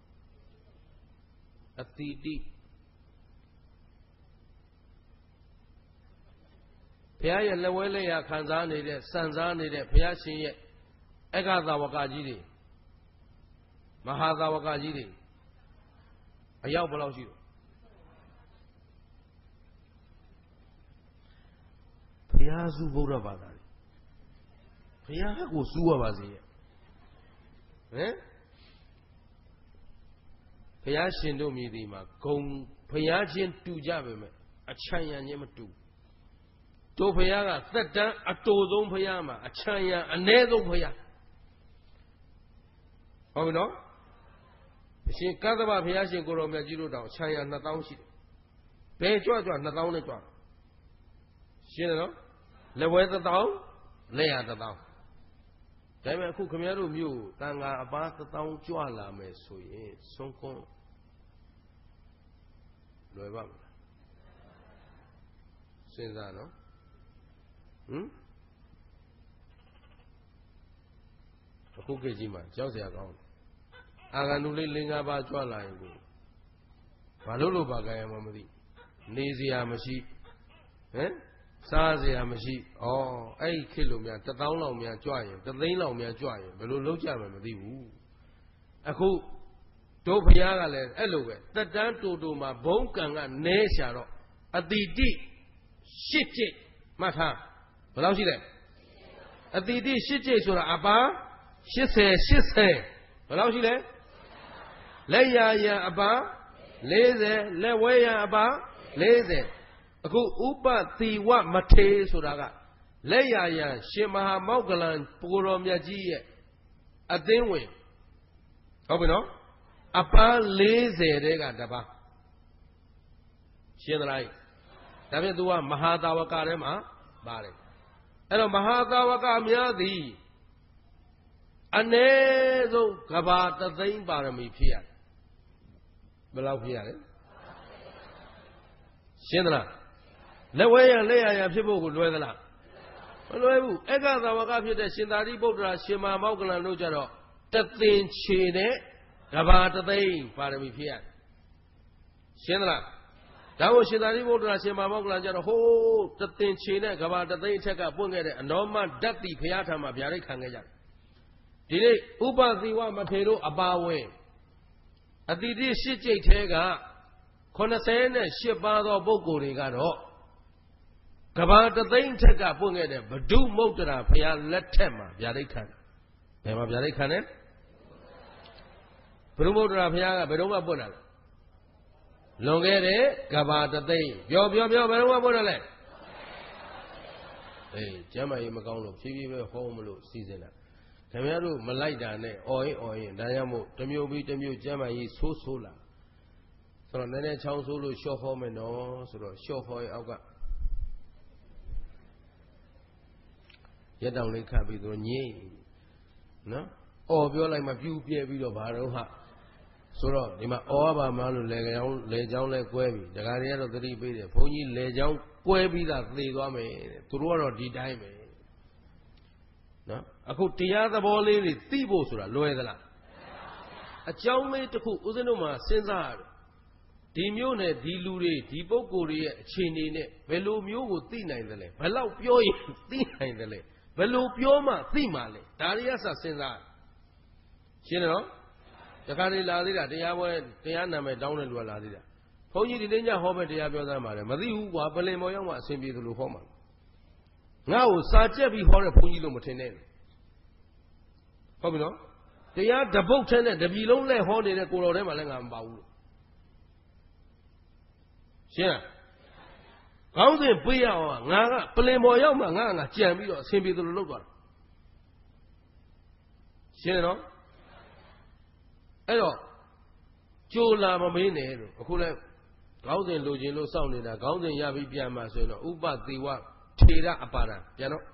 အတိတိဘုရားရဲ့လက်ဝဲလက်ရခံစားနေတဲ့စံစားနေတဲ့ဘုရားရှင်ရဲ့အက္ခသာဝကကြီးတွေမဟာသာဝကကြီးတွေအယောက်ဘယ်လောက်ရှိတော့ဘုရားစုဗုဒ္ဓဘာသာဘုရားကိုစူးရပါစေရဲ့ဟင်ဘုရားရှင်တို့မြည်ဒီမှာဂုံဘုရားချင်းတူကြပါမယ်အချမ်းရံချင်းမတူတို့ဘုရားကသက်တမ်းအတူဆုံးဘုရားမှာအချမ်းရံအ ਨੇ ဆုံးဘုရားဟုတ်ပြီနော်အရှင်ကသဗ္ဗဘုရားရှင်ကိုရောမြတ်ကြီးတို့တောင်ခြံရ2000ရှိတယ်ဘယ်ကြွ2000နဲ့ကြွရှင်းတယ်နော်လက်ဝဲ1000လက်ရ1000ဒါပေမဲ့အခုခင်ဗျားတို့မြို့တန်ဃာအပါ1000ကြွလာမယ်ဆိုရင်ဆုံးကွန်းလွယ်ပါမလားစဉ်းစားနော်အခုခေတ်ကြီးမှာကြောက်စရာကောင်းတယ်အာဂန္တုလေး5ပါးကြွလာရင်ကိုဘာလို့ဘာကံရမှမသိနေစရာမရှိဟမ်စားစရာမရှိဩအဲ့ဒီခေတ်လိုများ1000လောက်များကြွရင်3သိန်းလောက်များကြွရင်ဘယ်လိုလုပ်ကြမှမသိဘူးအခုတို့ဘုရားကလည်းအဲ့လိုပဲတက်တန်းတူမှာဘုံကံကနဲရှာတော့အတိတိ8ကျိတ်မှတ်ထားဘယ်လောက်ရှိလဲအတိတိ8ကျိတ်ဆိုတာအပါ80ဘယ်လောက်ရှိလဲလက်ရရအပါ 40လက်ဝဲရအပါ40အခုဥပတိဝမထေဆိုတာကလက်ရရရှင်မဟာမောက္ကလံပုဂ္ဂိုလ်မြတ်ကြီးရဲ့အသင်းဝင်ဟုတ်ပြီနော်အပါ40တဲကတပါရှင်းသလားဒါဖြင့် तू ကမဟာသာဝကထဲမှာပါတယ်အဲ့တော့မဟာသာဝကများသည်အ ਨੇ ဆုံးကဘာတသိန်းပါရမီဖြစ်ရတယ်ဘယ်လောက်ဖြစ်ရလဲရှင်းသလားလက်ဝဲရလက်ရဖြစ်ဖို့ကိုလွယ်သလားမလွယ်ဘူးအက္ခသာဝကဖြစ်တဲ့ရှင်သာရိပုတ္တရာရှင်မဟာမောက္ကလံတို့ကြတော့တသင်္ချေနဲ့ကဘာတသိန်းပါရမီဖြစ်ရတယ်ရှင်းသလားဒါကိုရှင်သာရိပုတ္တရာရှင်မဟာမောက္ကလံကြတော့ဟိုးတသင်္ချေနဲ့ကဘာတသိန်းအထက်ကပွင့်ခဲ့တဲ့အနောမဓာတ်တိဘုရားထာမှာဗျာဒိတ်ခံခဲ့ကြတယ်ဒီနေ့ဥပသီဝမထေတို့အပါဝင်အတိတိရှစ်ကျိတ်ထဲက88ပါးသောပုဂ္ဂိုလ်တွေကတော့ကဘာတသိန်းထက်ကပွင့်ခဲ့တဲ့ဗဒုမုတ္တရာဘုရားလက်ထက်မှာဗျာဒိတ်ခံတယ်ဘယ်မှာဗျာဒိတ်ခံတယ်ဗဒုမုတ္တရာဘုရားကဘယ်တော့မှပွင့်တာလဲလွန်ခဲ့တဲ့ကဘာတသိန်းပြောဘယ်တော့မှပွင့်တယ်လဲကျမ်းမာရေးမကောင်းလို့ဖြည်းဖြည်းပဲဟောမလို့စီစဉ်တာခင်ဗျားတို့မလိုက်တာနဲ့အော်ရင်ဒါကြောင့်မို့တစ်မျိုးပြီးတစ်မျိုးကျမ်းမာရေးဆိုးလာဆိုတော့နည်းနည်းချောင်းဆိုးလို့ရှော့ဟောမယ်နော်ဆိုတော့ရှော့ဟောရဲ့အောက်ကရက်တောင်လေးခတ်ပြီးတော့ညိနော်အော်ပြောလိုက်မှပြူပြဲပြီးတော့ဘာတော့ဟာဆိုတော့ဒီမှာအော်ပါမှလို့လေကြောင်းလဲကွဲပြီဒကာတွေကတော့သတိပေးတယ်ဘုန်းကြီးလေကြောင်းကွဲပြီးသားသေသွားမယ်တဲ့သူတို့ကတော့ဒီတိုင်းပဲနော်အခုတရားသဘောလေးတွေသိဖို့ဆိုတာလွယ်သလားအကြောင်းလေးတစ်ခုဦးဇင်းတို့မှာစဉ်းစားရတယ်ဒီမျိုးနဲ့ဒီလူတွေဒီပုဂ္ဂိုလ်တွေရဲ့အခြေအနေနဲ့ဘယ်လိုမျိုးကိုသိနိုင်တယ်လဲဘယ်လောက်ပြောရင်သိနိုင်တယ်လဲဘယ်လိုပြောမှသိမှလဲဒါတွေကစစဉ်းစားရှင်းတယ်နော်တခါလေလာသေးတာတရားပွဲတရားနာမယ်တောင်းတဲ့လူကလာသေးတာဘုန်းကြီးဒီနေ့ညဟောပဲတရားပြောသားပါတယ်မသိဘူးကွာပလင်မော်ရောက်မှအဆင်ပြေသလိုဟောမှာငါ့ကိုစာကြက်ပြီးဟောတဲ့ဘုန်းကြီးလို့မထင်နဲ့ဟုတ်ပြီနော်တရားတပုတ်ထဲနဲ့တပြီလုံးလဲဟောနေတဲ့ကိုတော်ထဲမှာလည်းငါမပါဘူးလို့ရှင်းလားခေါင်းစဉ်ပေးရအောင်ငါကပလင်မော်ရောက်မှငါကြံပြီးတော့အဆင်ပြေသလိုလုပ်သွားတာရှင်းတယ်နော်အဲ့တော့ကြိုလာမမေးနဲ့လို့အခုလဲခေါင်းစဉ်လိုချင်လို့စောင့်နေတာခေါင်းစဉ်ရပြီးပြန်မှဆိုရင်တော့ဥပတိဝထေရအပါဒံပြန်တော့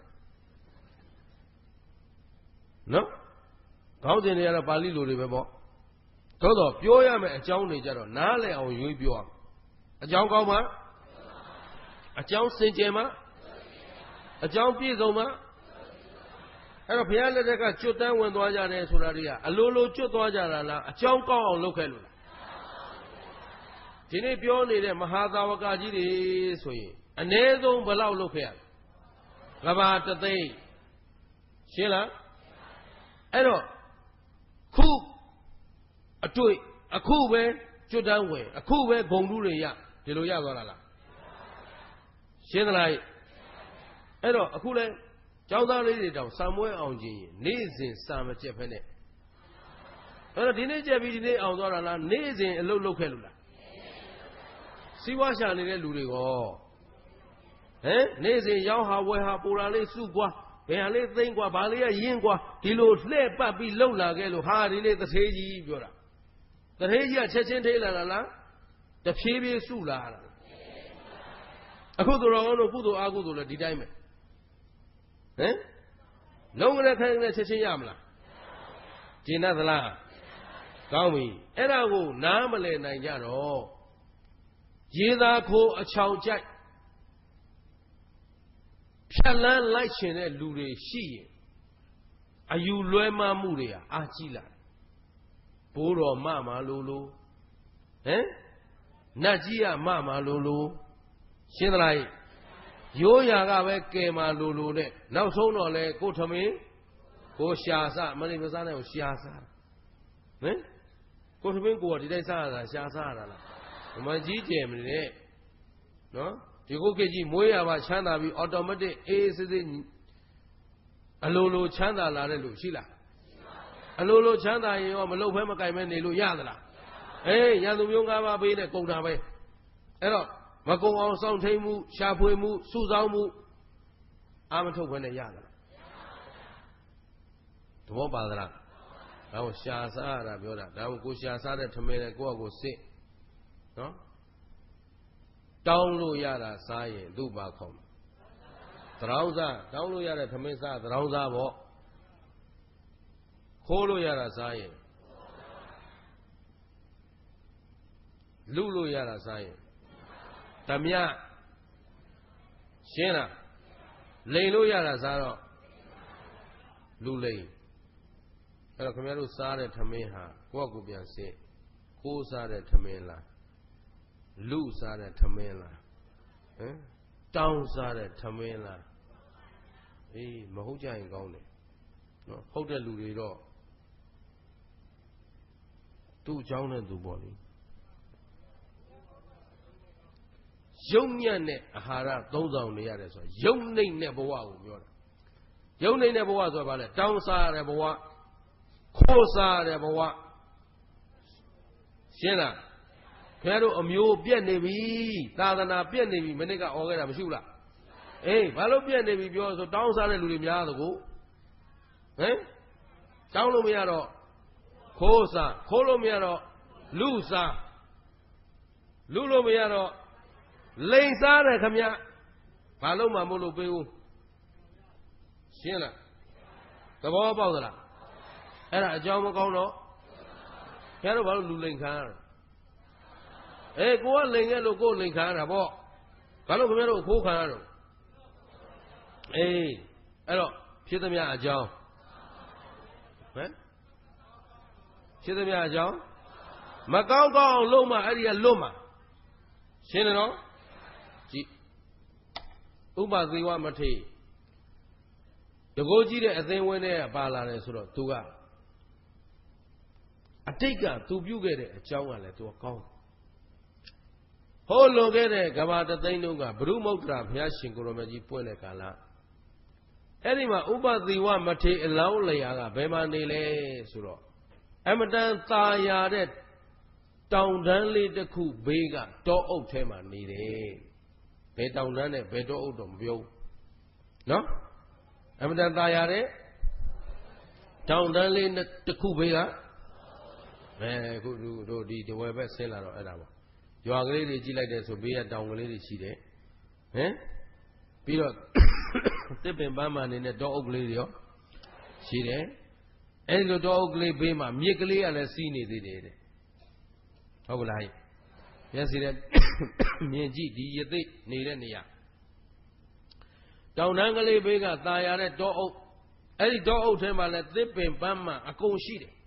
နော်ခေါင်းစဉ်တွေကတော့ပါဠိလိုတွေပဲပေါ့သို့တော့ပြောရမယ့်အကြောင်းတွေကြတော့နားလည်အောင်ရွေးပြောအောင်အကြောင်းကောင်းမှအကြောင်းစင်ကြယ်မှအကြောင်းပြည့်စုံမှအဲ့တော့ဘုရားလက်ထက်ကကျွတ်တန်းဝင်သွားကြတယ်ဆိုတာတွေကအလိုလိုကျွတ်သွားကြတာလားအကြောင်းကောင်းအောင်လုပ်ခဲ့လို့လားဒီနေ့ပြောနေတဲ့မဟာသာဝကကြီးတွေဆိုရင်အ ਨੇ ဆုံးဘယ်လောက်လုပ်ခဲ့ရလဲကဘာတသိန်းရှင်းလားအဲ့တော့ခုအတွေ့အခုပဲကျွတ်တန်းဝင်အခုပဲဂုံတူးတွေရဒီလိုရသွားတာလားရှင်းသလားအဲ့တော့အခုလဲကျောင်းသားလေးတွေတောင်စာမွဲအောင်ခြင်းနေ့စဉ်စာမကျက်ဖက်နဲ့အဲ့တော့ဒီနေ့ကျက်ပြီးဒီနေ့အောင်သွားတာလားနေ့စဉ်အလုပ်လုပ်ခဲ့လို့လားစီးပွားရှာနေတဲ့လူတွေကောဟမ်နေ့စဉ်ရောင်းဟာဝယ်ဟာပူတာလေးစုကွာဘယ်ဟာလေးသိမ့်ကွာဘာလေးကရင်းကွာဒီလိုလှဲ့ပတ်ပြီးလှုပ်လာခဲ့လို့ဟာဒီနေ့တထေးကြီးပြောတာတထေးကြီးကချက်ချင်းထေးလာတာလားတဖြည်းဖြည်းစုလာတာအခုသူတော်ကောင်းတို့ကုသိုလ်အကုသိုလ်လည်းဒီတိုင်းပဲဟမ်လုံးဝနဲ့ခိုင်းနဲ့ချက်ချင်းရမလားကျင်တတ်သလားကောင်းပြီအဲ့ဒါကိုနားမလည်နိုင်ကြတော့ရေသာခိုးအချောင်ကြိုက်ဖြတ်လန်းလိုက်ရှင်တဲ့လူတွေရှိရင်အယူလွဲမှားမှုတွေအာကြီးလာဘိုးတော်မမလို့ဟမ်နတ်ကြီးကမမလို့ရှင်းသလားရိုးရာကပဲကဲမာလိုနဲ့နောက်ဆုံးတော့လေကိုထမင်းကိုရှာစမလေးမစားနဲ့ကိုရှာစားဟင်ကိုထမင်းကိုကဒီတိုင်းစားရတာရှာစားရတာလားမကြီးကျယ်မနေနဲ့နော်ဒီကုတ်ခေတ်ကြီးမွေးရပါချမ်းသာပြီးအော်တိုမက်တစ်အေးစစ်စစ်အလိုလိုချမ်းသာလာတဲ့လူရှိလားအလိုလိုချမ်းသာရင်ရောမလုပ်ဖဲမကင်မဲနေလို့ရသလားရန်သူမျိုး၅ပါးပေးနဲ့ကုန်တာပဲအဲ့တော့မကုံအောင်စောင့်ထိန်မှုရှာဖွေမှုစုဆောင်းမှုအာမထုတ်ခွင့်နဲ့ရလားသဘောပါသလားဒါကိုရှာစားရတာပြောတာဒါကိုကိုရှာစားတဲ့ထမင်းနဲ့ကိုယ့်အကိုစစ်နော်တောင်းလို့ရတာစားရင်သူ့ဘာခေါ်သရောင်းစားတောင်းလို့ရတဲ့ထမင်းစားသရောင်းစားပေါ့ခိုးလို့ရတာစားရင်လူလို့ရတာစားရင်ဓမြရှင်းလားလိန်လို့ရတာစားတော့လူလိန်အဲ့တော့ခင်ဗျားတို့စားတဲ့ထမင်းဟာကိုယ့်အကူပြန်စစ်ကိုးစားတဲ့ထမင်းလားလူစားတဲ့ထမင်းလားတောင်းစားတဲ့ထမင်းလားမဟုတ်ကြရင်ကောင်းတယ်နော်ဟုတ်တဲ့လူတွေတော့သူ့အကြောင်းနဲ့သူပေါ့လေရုပ်ညံ့တဲ့အာဟာရသုံးဆောင်နေရတယ်ဆိုရုပ်နှိမ့်တဲ့ဘဝကိုပြောတာရုပ်နှိမ့်တဲ့ဘဝဆိုတာဘာလဲတောင်းစားရတဲ့ဘဝခိုးစားရတဲ့ဘဝရှင်းလားခင်ဗျားတို့အမျိုးပြက်နေပြီသာသနာပြက်နေပြီမနစ်ကអော်ခဲ့တာမရှိဘူးလားဘာလို့ပြက်နေပြီပြောဆိုတောင်းစားတဲ့လူတွေများသကိုတောင်းလို့မရတော့ခိုးစားခိုးလို့မရတော့လူစားလူလို့မရတော့လိန်စားတယ်ခမဘာလို့မှမလို့ပေးဘူးရှင်းလားသဘောပေါက်သလားအဲ့ဒါအကြောင်းမကောင်းတော့ခင်ဗျားတို့ဘာလို့လူလိန်ခံရလဲကိုကလိန်ခဲ့လို့ကိုလိန်ခံရတာပေါ့ဘာလို့ခင်ဗျားတို့အခိုးခံရတော့အဲ့တော့ဖြစ်သမျှအကြောင်းဖြစ်သမျှအကြောင်းမကောင်းကောင်းအောင်လုပ်မှအဲ့ဒီကလွတ်မှာရှင်းတယ်နော်ကြည့်ဥပဇေဝမထေတကိုးကြီးတဲ့အသင်းဝင်းထဲကပါလာတယ်ဆိုတော့သူကအတိတ်ကသူပြုခဲ့တဲ့အကြောင်းကလည်းသူကကောင်းဟိုးလွန်ခဲ့တဲ့ကဘာတသိန်းတုန်းကဘုရုမုတ်တရာဘုရားရှင်ကိုရမကြီးပွင့်တဲ့ကာလအဲ့ဒီမှာဥပဇေဝမထေအလောင်းလျာကဘယ်မှာနေလဲဆိုတော့အမတန်သာယာတဲ့တောင်တန်းလေးတစ်ခုဘေးကတောအုပ်ထဲမှာနေတယ်ဘယ်တောင်တန်းနဲ့ဘယ်တောအုပ်တော့မပြောဘူးနော်အမတန်သာယာတဲ့တောင်တန်းလေးတစ်ခုဘေးကခုတို့ဒီတဝယ်ဘက်ဆင်းလာတော့အဲ့ဒါပေါ့ရွာကလေးတွေကြည့်လိုက်တဲ့ဆိုဘေးကတောင်ကလေးတွေရှိတယ်ပြီးတော့တစ်ပင်ပန်းမှန်နေတဲ့တောအုပ်ကလေးတွေရောရှိတယ်အဲ့ဒီလိုတောအုပ်ကလေးဘေးမှာမြစ်ကလေးကလည်းစီးနေသေးတယ်တဲ့ဟုတ်ကလားမျက်စိနဲ့မြင်ကြည့်ဒီရသိနေတဲ့နေရာတောင်တန်းကလေးဘေးကตาရတဲ့တောအုပ်အဲ့ဒီတောအုပ်ထဲမှာလည်းတစ်ပင်ပန်းမှန်အကုန်ရှိတယ်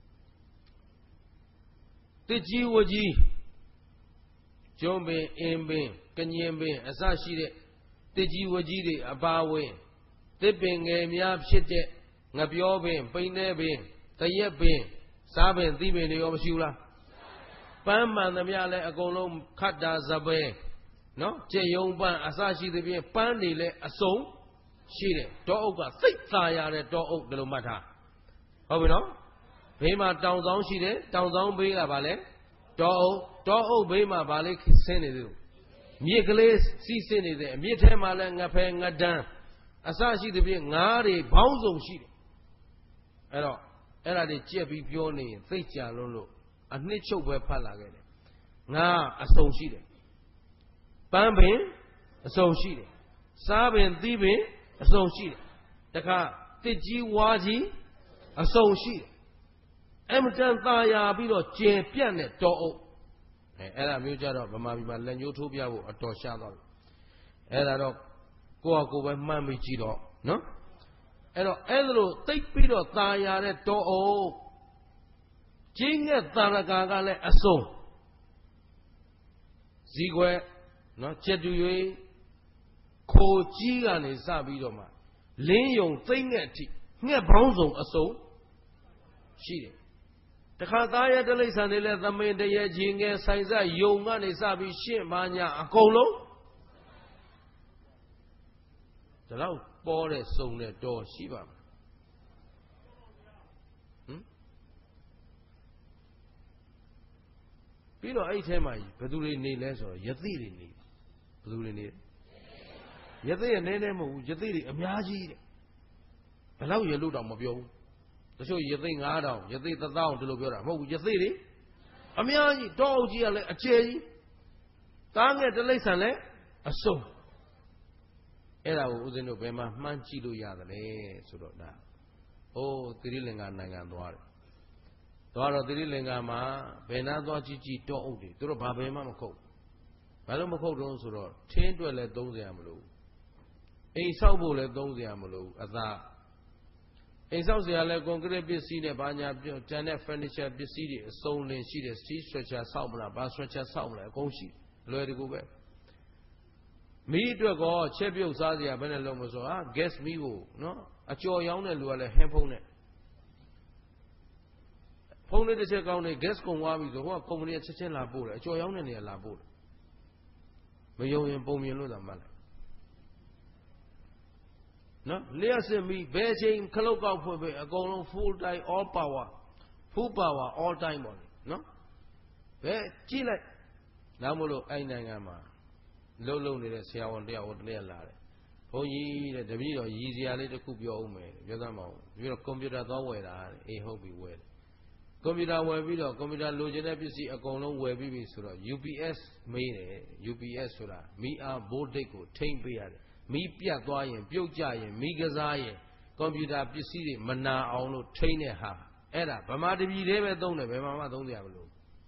တစ်ကြီးဝကြီးကျုံးပင်အင်းပင်ကညင်ပင်အစရှိတဲ့တစ်ကြီးဝကြီးတွေအပါဝင်တစ်ပင်ငယ်များဖြစ်တဲ့ငပြောပင်ပိန်းသေးပင်တရက်ပင်စားပင်သီးပင်တွေရောမရှိဘူးလားပန်းမှန်သမျှလည်းအကုန်လုံးခတ်တာစပဲနော်ကြက်ယုံပန်းအစရှိသဖြင့်ပန်းတွေလည်းအစုံရှိတယ်တောအုပ်ကစိတ်သာရတဲ့တောအုပ်ဒီလိုမှတ်ထားဟုတ်ပြီနော်ဘေးမှာတောင်ဆောင်ရှိတယ်တောင်ဆောင်ဘေးကဗာလဲတောအုပ်ဘေးမှာဗာလဲဆင်းနေသေးတယ်မြစ်ကလေးစီးဆင်းနေတယ်အမြစ်ထဲမှာလည်းငဖယ်ငဒန်းအစရှိသဖြင့်ငါးတွေဘောင်းစုံရှိတယ်အဲ့တော့အဲ့ဒါတွေကြက်ပြီးပြောနေရင်သိကြလို့အနှစ်ချုပ်ပဲဖတ်လာခဲ့တယ်ငါအစုံရှိတယ်ပန်းပင်အစုံရှိတယ်စားပင်သီးပင်အစုံရှိတယ်တခါတစ်ကြီးဝါကြီးအစုံရှိတယ်အမတန်သာယာပြီးတော့ကျယ်ပြန့်တဲ့တောအုပ်အဲ့ဒါမျိုးကြတော့ဗမာပြည်မှာလက်ညှိုးထိုးပြဖို့အတော်ရှားသွားပြီအဲ့ဒါတော့ကိုယ့်ဟာကိုယ်ပဲမှန်းပြီးကြည့်တော့နော်အဲ့တော့အဲ့လိုသိပ်ပြီးတော့သာယာတဲ့တောအုပ်ကျင်းငှက်သာရကာကလည်းအစုံဇီခွဲနော်ကျက်တူရွေခိုကြီးကနေစပြီးတော့မှလင်းယုံသိမ့်ငှက်အထိငှက်ပေါင်းစုံအစုံရှိတယ်တခါသားရတိရစ္ဆာန်တွေလည်းသမင်တရေချင်းငယ်ဆိုင်ဆက်ယုံကနေစပြီးရှင်းပါညာအကုန်လုံးဒါတော့ပေါ်တဲ့စုံတဲ့တော်ရှိပါမလားပြီးတော့အဲ့ထဲမှာဘယ်သူတွေနေလဲဆိုတော့ယသိတွေနေဘယ်သူတွေနေယသိရနေနေမဟုတ်ဘူးယသိတွေအများကြီးတဲ့ဘယ်လောက်ရလို့တော့မပြောဘူးတချို့ယသိ9000ယသိ1000ဒီလိုပြောတာမဟုတ်ဘူးယသိတွေအများကြီးတောအုပ်ကြီးကလည်းအကျယ်ကြီးသားငယ်တိရစ္ဆာန်လည်းအစုံအဲ့ဒါကိုဦးဇင်းတို့ဘယ်မှာမှန်းကြည့်လို့ရသလဲဆိုတော့ဒါသီရိလင်္ကာနိုင်ငံသွားတယ်သွားတော့သီရိလင်္ကာမှာဘယ်နာသွားကြည့်တောအုပ်တွေသူတို့ဘာဘယ်မှမခုတ်ဘာလို့မခုတ်တော့ဆိုတော့ထင်းတွက်လည်းသုံးစရာမလိုဘူးအိမ်ဆောက်ဖို့လည်းသုံးစရာမလိုဘူးအသာအိမ်ဆောက်စရာလည်းကွန်ကရစ်ပစ္စည်းနဲ့ဘာညာပြောကျန်တဲ့ furniture ပစ္စည်းတွေအစုံလင်ရှိတယ် steel structure ဆောက်မလားဘာ structure ဆောက်မလဲအကုန်ရှိလွယ်တကူပဲမီးအတွက်ကောချက်ပြုတ်စားစရာဘယ်နဲ့လုံးမဆိုgas မီးကိုနော်အကျော်ရောင်းတဲ့လူကလည်းဟင်းဖုံးနဲ့ဖုံးလေးတစ်ချက်ကောင်းနေ gas ကုန်သွားပြီဆိုဟိုကကုမ္ပဏီချက်ချင်းလာပို့တယ်အကျော်ရောင်းတဲ့နေရာလာပို့တယ်မယုံရင်ပုံမြင်လို့သာမှတ်လိုက်နော်လျှက်စစ်မီးဘယ်ချိန်ခလုတ်ကောက်ဖွင့်ပေးအကုန်လုံး full time all power all time ပေါ့နော်ဘယ်ကြည့်လိုက်နောက်မလို့အဲ့နိုင်ငံမှာလုံနေတဲ့ဆရာဝန်တယောက်တနေ့လာတယ်ဘုန်းကြီးတဲ့တပည့်တော်ရည်စရာလေးတစ်ခုပြောဦးမယ်ပြောသမောင်းပြီးတော့ကွန်ပျူတာသွားဝယ်တာအေးဟုတ်ပြီဝယ်တယ်ကွန်ပျူတာဝယ်ပြီးတော့ကွန်ပျူတာလိုချင်တဲ့ပစ္စည်းအကုန်လုံးဝယ်ပြီးပြီဆိုတော့ UPS မေးတယ် UPS ဆိုတာမီးအားဘိုးဒိတ်ကိုထိမ့်ပေးရတယ်မီးပြတ်သွားရင်ပြုတ်ကျရင်မီးကစားရင်ကွန်ပျူတာပစ္စည်းတွေမနာအောင်လို့ထိမ့်တဲ့ဟာအဲ့ဒါဗမာတပြည်သေးပဲသုံးတယ်ဘယ်မှာမှသုံးကြမလို့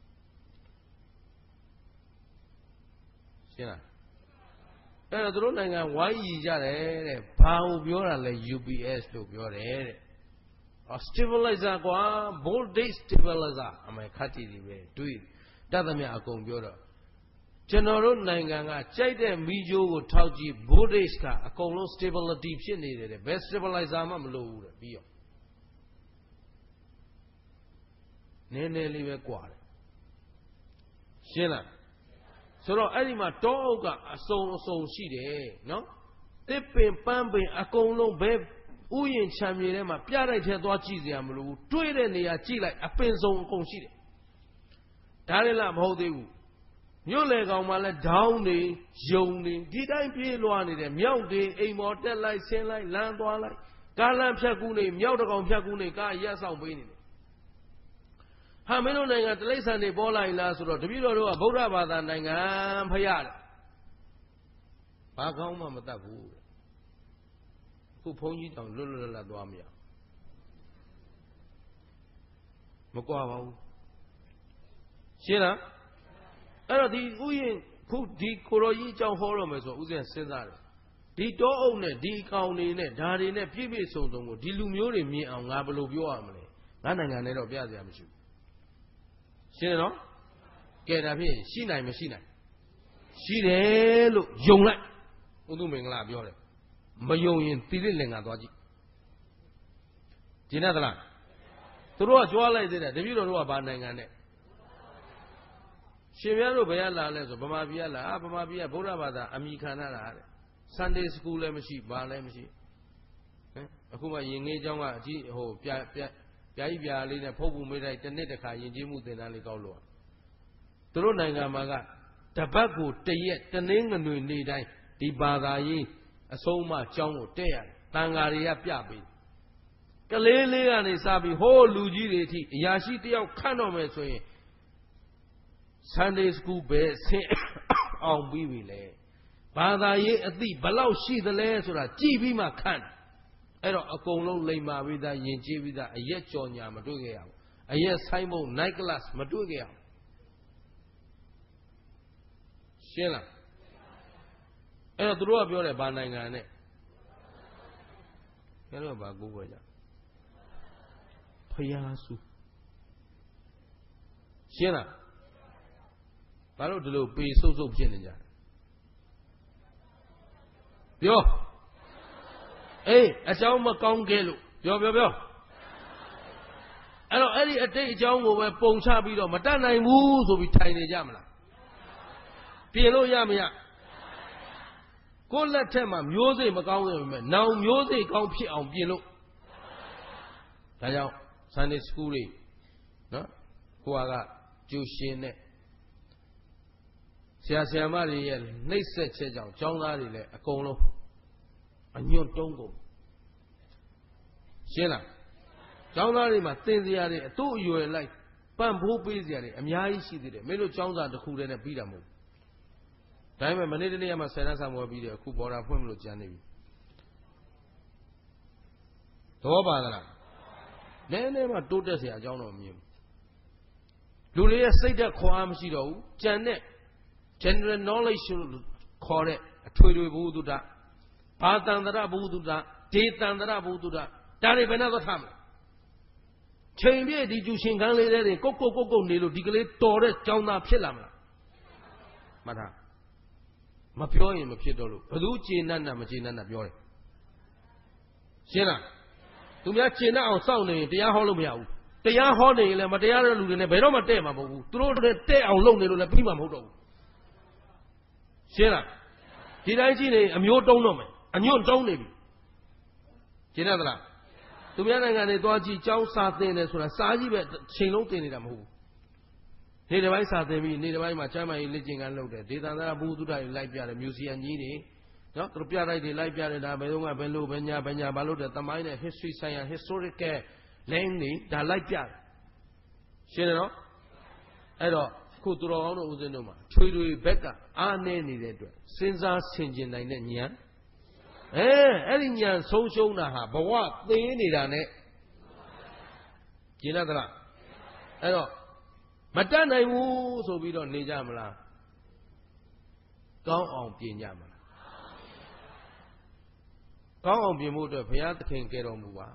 ရှင်းလားအဲ့တော့သူတို့နိုင်ငံဝိုင်းရည်ကြတယ်တဲ့ဘာကိုပြောတာလဲ UPS လို့ပြောတယ်တဲ့stabilizer ကွာ voltage stabilizer အမေခတ်တီတွေပဲတွေ့တတ်သမျှအကုန်ပြောတော့ကျွန်တော်တို့နိုင်ငံကကြိုက်တဲ့မီးကြိုးကိုထောက်ကြည့် voltage ကအကုန်လုံး stability ဖြစ်နေတယ်တဲ့ဘယ် stabilizer မှမလိုဘူးတဲ့ပြီးတော့နည်းနည်းလေးပဲကွာတယ်ရှင်းလားဆိုတော့အဲ့ဒီမှာတောအုပ်ကအစုံရှိတယ်နော်တစ်ပင်ပန်းပင်အကုန်လုံးပဲဥယျာဉ်ခြံမြေထဲမှာပြတိုက်ထဲသွားကြည့်စရာမလိုဘူးတွေးတဲ့နေရာကြည့်လိုက်အပင်စုံအကုန်ရှိတယ်ဒါလည်းလားမဟုတ်သေးဘူးမြို့လေကောင်မှလည်းဒေါင်းနေယုံနေဒီတိုင်းပြေးလွှားနေတယ်မြောက်တွေအိမ်ပေါ်တက်လိုက်ဆင်းလိုက်လမ်းသွားလိုက်ကားလမ်းဖြတ်ကူးနေမြောက်တကောင်ဖြတ်ကူးနေကားရက်ဆောင်ပေးနေတယ်ဟာမင်းတို့နိုင်ငံတိရစ္ဆာန်တွေပေါ်လာလားဆိုတော့တပည့်တော်တို့ကဗုဒ္ဓဘာသာနိုင်ငံဖရတဲ့ဘာကောင်းမှမတတ်ဘူးတဲ့ခုဘုန်းကြီးတောင်လွတ်လွတ်လပ်သွားမရမကွာပါဘူးရှင်းလားအဲ့တော့ဒီဥယျာဉ်ခုဒီကိုရောကြီးအကြောင်းဟောတော့မယ်ဆိုဥစဉ်စဉ်းစားတယ်ဒီတောအုပ်နဲ့ဒီအကောင်တွေနဲ့ဓာတွေနဲ့ပြည့်ပြည့်စုံစုံကိုဒီလူမျိုးတွေမြင်အောင်ငါဘယ်လိုပြောရမလဲငါနိုင်ငံနဲ့တော့ပြစရာမရှိဘူးရှင်းတယ်နော်ကဲဒါဖြင့်ရှိနိုင်မရှိနိုင်ရှိတယ်လို့ယုံလိုက်ဥဒုမင်္ဂလာပြောတယ်မယုံရင်သီရိလင်္ကာသွားကြည့်ကျင်သလားသူတို့ကကြွားလိုက်သေးတယ်တပည့်တော်တို့ကဘာနိုင်ငံနဲ့ရှင်ပြတို့ဘယ်ကလာလဲဆိုဗမာပြည်ကလာဗမာပြည်ကဗုဒ္ဓဘာသာအမိခံရတာတဲ့ Sunday School လည်းမရှိဘာလည်းမရှိဟမ်အခုမှရင်ငေးเจ้าကအကြီးဟိုပြာကြီးပြာလေးနဲ့ဖုတ်ပူမိတိုင်းတစ်နှစ်တစ်ခါယဉ်ကျေးမှုသင်တန်းလေးကောက်လို့သူတို့နိုင်ငံမှာကတပတ်ကိုတရက်တနင်္ဂနွေနေ့တိုင်းဒီဘာသာရေးအဆုံးအမကျောင်းကိုတက်ရတယ်တန်ဃာတွေကပြပေးကလေးလေးကနေစပြီးဟိုးလူကြီးတွေအထိအရာရှိတယောက်ခန့်တော့မယ်ဆိုရင် Sunday School ပဲဆင်းအောင်ပြီးပြီလေဘာသာရေးအသိဘလောက်ရှိသလဲဆိုတာကြည့်ပြီးမှခန့်အဲ့တော့အကုန်လုံးလိမ္မာပြီးသားယဉ်ကျေးပြီးသားအရက်ကြော်ညာမတွေ့ခဲ့ရဘူးအရက်ဆိုင်မုံ night class မတွေ့ခဲ့ရဘူးရှင်းလားအဲ့တော့သူတို့ကပြောတယ်ဘာနိုင်ငံနဲ့ကျန်တော့ဘာကိုးကွယ်ကြဖယားစုရှင်းလားဘာလို့ဒီလိုပေဆုပ်ဆုပ်ဖြစ်နေကြပြောအေးအကြောင်းမကောင်းခဲ့လို့ပြောအဲ့တော့အဲ့ဒီအတိတ်အကြောင်းကိုပဲပုံချပြီးတော့မတတ်နိုင်ဘူးဆိုပြီးထိုင်နေကြမလားပြင်လို့ရမရကိုယ်လက်ထက်မှာမျိုးစိတ်မကောင်းရပေမဲ့နောင်မျိုးစိတ်ကောင်းဖြစ်အောင်ပြင်လို့ဒါကြောင့် Sunday School တွေနော်ကိုကကျူရှင်နဲ့ဆရာဆရာမတွေရဲ့နှိပ်စက်ချက်ကြောင့်ကျောင်းသားတွေလည်းအကုန်လုံးအညွန့်တုံးကုန်ရှင်းလားကျောင်းသားတွေမှာသင်စရာတွေအတူအရွယ်လိုက်ပံ့ပိုးပေးစရာတွေအများကြီးရှိသေးတယ်မင်းတို့ကျောင်းသားတစ်ခုတည်းနဲ့ပြီးတာမဟုတ်ဘူးဒါပေမဲ့မနေ့တနေ့ကမှ10 တန်းဆောင်ပွဲပြီးတယ်အခုဘော်ဒါဖွင့်မလို့ကြံနေပြီသဘောပါသလားနည်းနည်းမှတိုးတက်စရာအကြောင်းတော့မမြင်ဘူးလူတွေရဲ့စိတ်ဓာတ်ခွန်အားမရှိတော့ဘူးကြံတဲ့ general knowledge ခေါ်တဲ့အထွေထွေဘုဒ္ဓဘာတန္တရဘုဒ္ဓဒေတန္တရဘုဒ္ဓဒါတွေဘယ်နဲ့သွားထားမလဲချိန်ပြည့်ဒီကျူရှင်ခန်းလေးတွေကုတ်နေလို့ဒီကလေးတော်တဲ့ကျောင်းသားဖြစ်လာမလားမှတ်ထားမပြောရင်မဖြစ်တော့လို့ဘသူကျေနပ်မကျေနပ်ပြောတယ်ရှင်းလားသူများကျေနပ်အောင်စောင့်နေရင်တရားဟောလို့မရဘူးတရားဟောနေရင်လည်းမတရားတဲ့လူတွေနဲ့ဘယ်တော့မှတဲ့မှာမဟုတ်ဘူးသူတို့နဲ့တဲ့အောင်လုပ်နေလို့လည်းပြီးမှာမဟုတ်တော့ဘူးရှင်းလားဒီတိုင်းကြည့်နေအမျိုးတုံးတော့မယ်အညွန့်တုံးနေပြီရှင်းရသလားသူများနိုင်ငံတွေသွားကြည့်ကျောင်းစာသင်တယ်ဆိုတာစာကြီးပဲချိန်လုံးသင်နေတာမဟုတ်ဘူးနေ့တစ်ပိုင်းစာသင်ပြီးနေ့တစ်ပိုင်းမှာကျမ်းမာရေးလေ့ကျင့်ခန်းလုပ်တယ်ဒေသန္တရဘုဒ္ဓတွေလိုက်ပြတယ်မြူဇီယံကြီးတွေနော်သူတို့ပြလိုက်တွေလိုက်ပြတယ်ဒါဘယ်တော့မှဘယ်လိုပဲညာဘာလို့တဲ့သမိုင်းနဲ့ history ဆိုင်ရာ historical lane တွေဒါလိုက်ပြတယ်ရှင်းတယ်နော်အဲ့တော့ခုသူတော်ကောင်းတို့ဦးဇင်းတို့မှာထွေထွေဘက်ကအားနည်းနေတဲ့အတွက်စဉ်းစားဆင်ခြင်နိုင်တဲ့ဉာဏ်အဲ့ဒီဉာဏ်ဆုံးရှုံးတာဟာဘဝသေးနေတာနဲ့ကျင်ရသလားအဲ့တော့မတတ်နိုင်ဘူးဆိုပြီးတော့နေကြမလားကောင်းအောင်ပြင်ကြမလားကောင်းအောင်ပြင်ဖို့အတွက်ဘုရားသခင်ကဲတော်မူပါ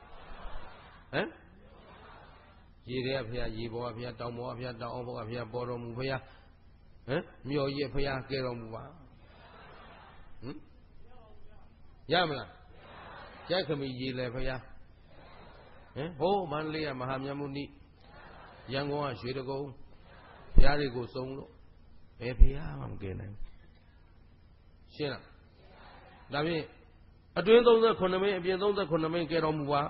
ရေတွေကဘုရားရေဘောကဘုရားတောင်ဘောကဘုရားတောင်အောင်ဘောကဘုရားပေါ်တော်မူဘုရားမြော်ရဲ့ဘုရားကဲတော်မူပါရမလားကြိုက်ခမီရေလေဘုရားဟိုးမန္တလေးကမဟာမြတ်မုနိရန်ကုန်ကရွှေတကုံဘုရားတွေကိုစုံလို့ဘယ်ဘုရားမှမကဲနိုင်ရှင်းလားဒါဖြင့်အတွင်း39မိနစ်အပြင်39မိနစ်ကဲတော်မူပါ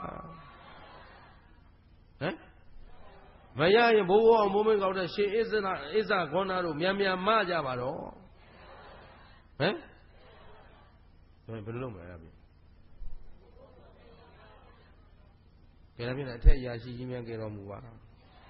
မရရင်ဘိုးဘွားအောင်မိုးမင်းကောက်တဲ့ရှင်ဣဇခွန်နာတို့မြန်မကြပါတော့ဘယ်လိုလုပ်မလဲဗျကဲဒါဖြင့်အထက်ရာရှိကြီးများကဲတော်မူပါဒါ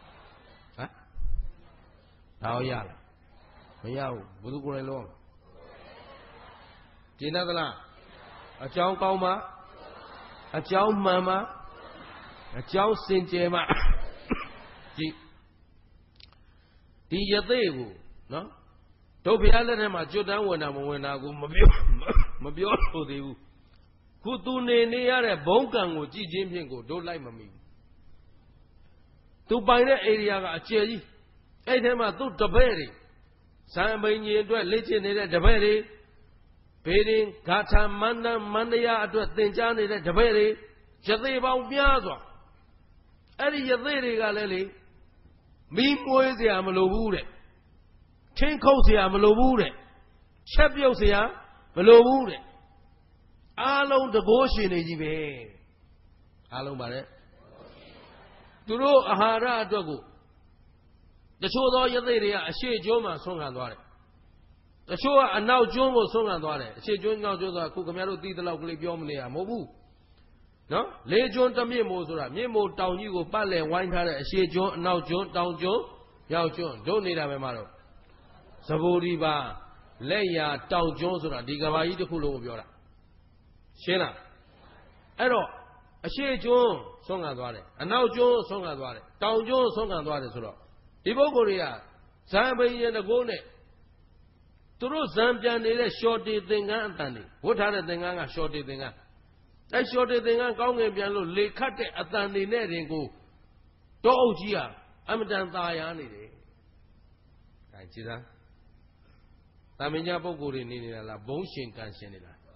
ရောရလားမရဘူးဘုသူကိုယ်လည်းလုံးကျင့်တတ်သလားအကြောင်းကောင်းမှအကြောင်းမှန်မှအကြောင်းစင်ကြယ်မှကြည့်ဒီယသိကိုနော်တို့ဘုရားလက်ထက်မှာကျွတ်တန်းဝင်တာမဝင်တာကိုမပြောလို့သေးဘူးခုသူနေရတဲ့ဘုံကံကိုကြည်ချင်းဖြင့်ကိုတို့လိုက်မမီဘူးသူပိုင်တဲ့ဧရိယာကအကျယ်ကြီးအဲ့ထဲမှာသူ့တပည့်တွေဇံအမိန်ကြီးအတွက်လေ့ကျင့်နေတဲ့တပည့်တွေဘေရင်ဂါထာမန္တမန္တရားအတွက်သင်ကြားနေတဲ့တပည့်တွေယသိပေါင်းများစွာအဲ့ဒီယသိတွေကလည်းလေမီးမွေးเสียမလိုဘူးတဲ့ထင်းခုတ်เสียမလိုဘူးတဲ့ချက်ပြုတ်เสียမလိုဘူးတဲ့အားလုံးတကိုးရှင်နေကြီးပဲအားလုံးပါတဲ့သူတို့အာဟာရအတွက်ကိုတချို့သောယသိတွေကအရှိကျွန်းမှာဆွမ်းခံသွားတယ်တချို့ကအနောက်ကျွန်းကိုဆွမ်းခံသွားတယ်အရှိကျွန်းနောက်ကျွန်းဆိုတာခုခင်ဗျားတို့သိသလောက်ကလေးပြောမနေရမဟုတ်ဘူးနော်လေးကျွန်းတစ်မြင့်မို့ဆိုတာမြင့်မို့တောင်ကြီးကိုပတ်လည်ဝိုင်းထားတဲ့အရှိကျွန်းအနောက်ကျွန်းတောင်ကျွန်းရောက်ကျွန်းတို့နေတာပဲမှာတော့သဘူရီပါလက်ရာတောင်ကျွန်းဆိုတာဒီကဘာကြီးတစ်ခုလုံးကိုပြောတာရှင်းလားအဲ့တော့အရှိကျွန်းဆွမ်းခံသွားတယ်အနောက်ကျွန်းဆွမ်းခံသွားတယ်တောင်ကျွန်းဆွမ်းခံသွားတယ်ဆိုတော့ဒီပုဂ္ဂိုလ်တွေကဇံဘိယတကိုးနဲ့သူတို့ဇံပြန်နေတဲ့ရှော်တေသင်္ကန်းအတန်တွေဝတ်ထားတဲ့သင်္ကန်းကရှော်တေသင်္ကန်းအဲရှော်တေသင်္ကန်းကောင်းငင်ပြန်လို့လေခတ်တဲ့အတန်တွေနဲ့တင်ကိုတောအုပ်ကြီးကအမတန်သာယာနေတယ်။ဒါကြည်သားတာမင်ညာပုဂ္ဂိုလ်တွေနေနေတာလားဘုံရှင်ကံရှင်နေလား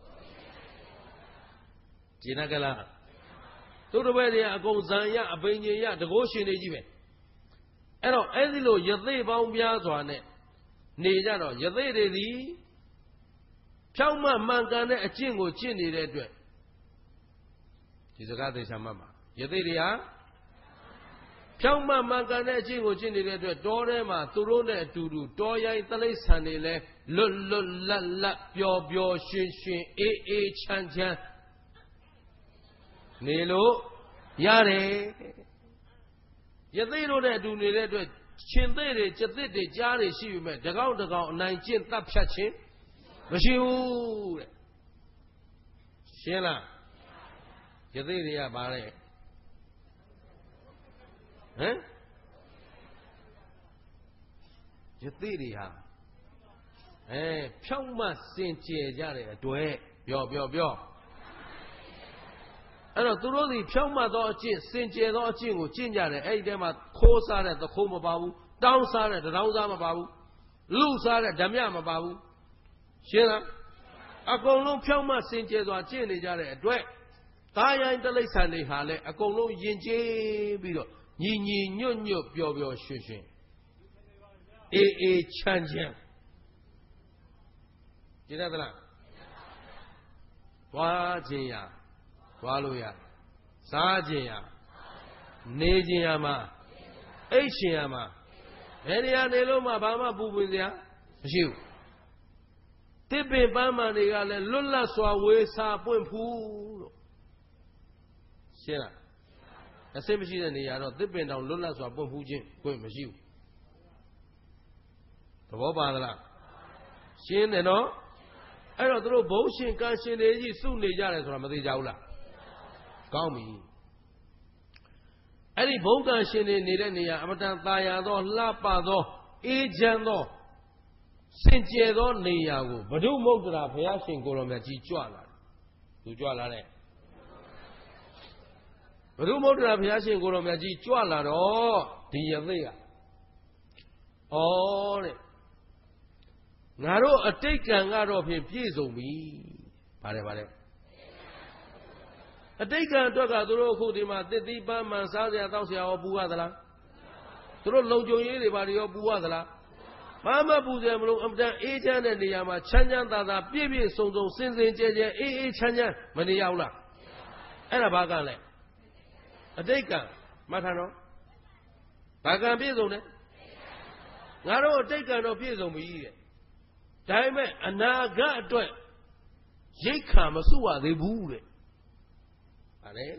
ကြည်နာကလားသူတို့ပဲတွေကအကုန်ဇံရအဘိညာရတကိုးရှင်နေကြီးပဲအဲ့တော့အဲ့ဒီလိုယသိပေါင်းများစွာနဲ့နေကြတော့ယသိတွေသည်ဖြောင့်မတ်မှန်ကန်တဲ့အကျင့်ကိုကျင့်နေတဲ့အတွက်ဒီစကားသေချာမှတ်ပါယသိတွေဟာဖြောင်းမှမှန်ကန်တဲ့အကျင့်ကိုကျင့်နေတဲ့အတွက်တောထဲမှာသူတို့နဲ့အတူတူတောရိုင်းတိရစ္ဆာန်တွေလည်းလွတ်လွတ်လပ်လပ်ပျော်ပျော်ရွှင်ရွှင်အေးအေးချမ်းချမ်းနေလို့ရတယ်ယသိတို့နဲ့အတူနေတဲ့အတွက်ရှင်သေးတွေကျသစ်တွေကြားတွေရှိပြီမဲ့တကောက်တကောင်အနိုင်ကျင့်တပ်ဖြတ်ခြင်းမရှိဘူးတဲ့ရှင်းလားယသိတွေကပါလေဟမ်ယသိတွေဟာဖြောင့်မစင်ကြယ်ကြတဲ့အတွက်ပြောအဲ့တော့သူတို့ဒီဖြောင့်မသောအကျင့်စင်ကြယ်သောအကျင့်ကိုကျင့်ကြတယ်အဲ့ဒီထဲမှာခိုးစားတဲ့သခိုးမပါဘူးတောင်းစားတဲ့တောင်းစားမပါဘူးလူစားတဲ့ဓမြမပါဘူးရှင်းလားအကုန်လုံးဖြောင့်မစင်ကြယ်စွာကျင့်နေကြတဲ့အတွက်သားရိုင်းတိရစ္ဆာန်တွေဟာလည်းအကုန်လုံးယဉ်ကျေးပြီးတော့ညီညီညွတ်ညွတ်ပျော်ပျော်ရွှင်ရွှင်အေးအေးချမ်းချမ်းကျင့်ရသလားသွားခြင်းရသွားလို့ရစားခြင်းရနေခြင်းရမှာအိတ်ခြင်းရမှာဘယ်နေရာနေလို့မှဘာမှပူပင်စရာမရှိဘူးတစ်ပင်ပန်းမှန်တွေကလည်းလွတ်လပ်စွာဝေစာပွင့်ဖူးလို့ရှင်းလားအစိတ်မရှိတဲ့နေရာတော့တစ်ပင်တောင်လွတ်လပ်စွာပွင့်ဖူးခြင်းပွင့်မရှိဘူးသဘောပါသလားရှင်းတယ်နော်အဲ့တော့သူတို့ဘုံရှင်ကံရှင်တွေကြီးစုနေကြတယ်ဆိုတာမသိကြဘူးလားကောင်းပြီအဲ့ဒီဘုံကံရှင်တွေနေတဲ့နေရာအမတန်သာယာသောလှပသောအေးချမ်းသောစင်ကြယ်သောနေရာကိုဘုဒ္ဓမုဒ္ဒရာဘုရားရှင်ကိုယ်တော်မြတ်ကြီးကြွလာတယ်သူကြွလာတဲ့ဘုဒ္ဓမုဒ္ဒရာဘုရားရှင်ကိုယ်တော်မြတ်ကြီးကြွလာတော့ဒီယသိကတဲ့ငါတို့အတိတ်ကံကတော့ဖြင့်ပြည့်စုံပြီပါတယ်အတိတ်ကံအတွက်ကသူတို့အခုဒီမှာတစ်သီးပန်းမှန်စားစရာတောက်စရာရောပူရသလားသူတို့လုံခြုံရေးတွေဘာတွေရောပူရသလားဘာမှပူစရာမလိုအမှန်တန်အေးချမ်းတဲ့နေရာမှာချမ်းချမ်းသာသာပြည့်ပြည့်စုံစုံစင်စင်ကြဲကြဲအေးအေးချမ်းချမ်းမနေရဘူးလားအဲ့ဒါဘာကံလဲအတိတ်ကံမှတ်ထားနော်ဘာကံပြည့်စုံလဲငါတို့အတိတ်ကံတော့ပြည့်စုံပြီတဲ့ဒါပေမဲ့အနာဂတ်အတွက်ရိတ်ခါမစုရသေးဘူးတဲ့ဟာလေ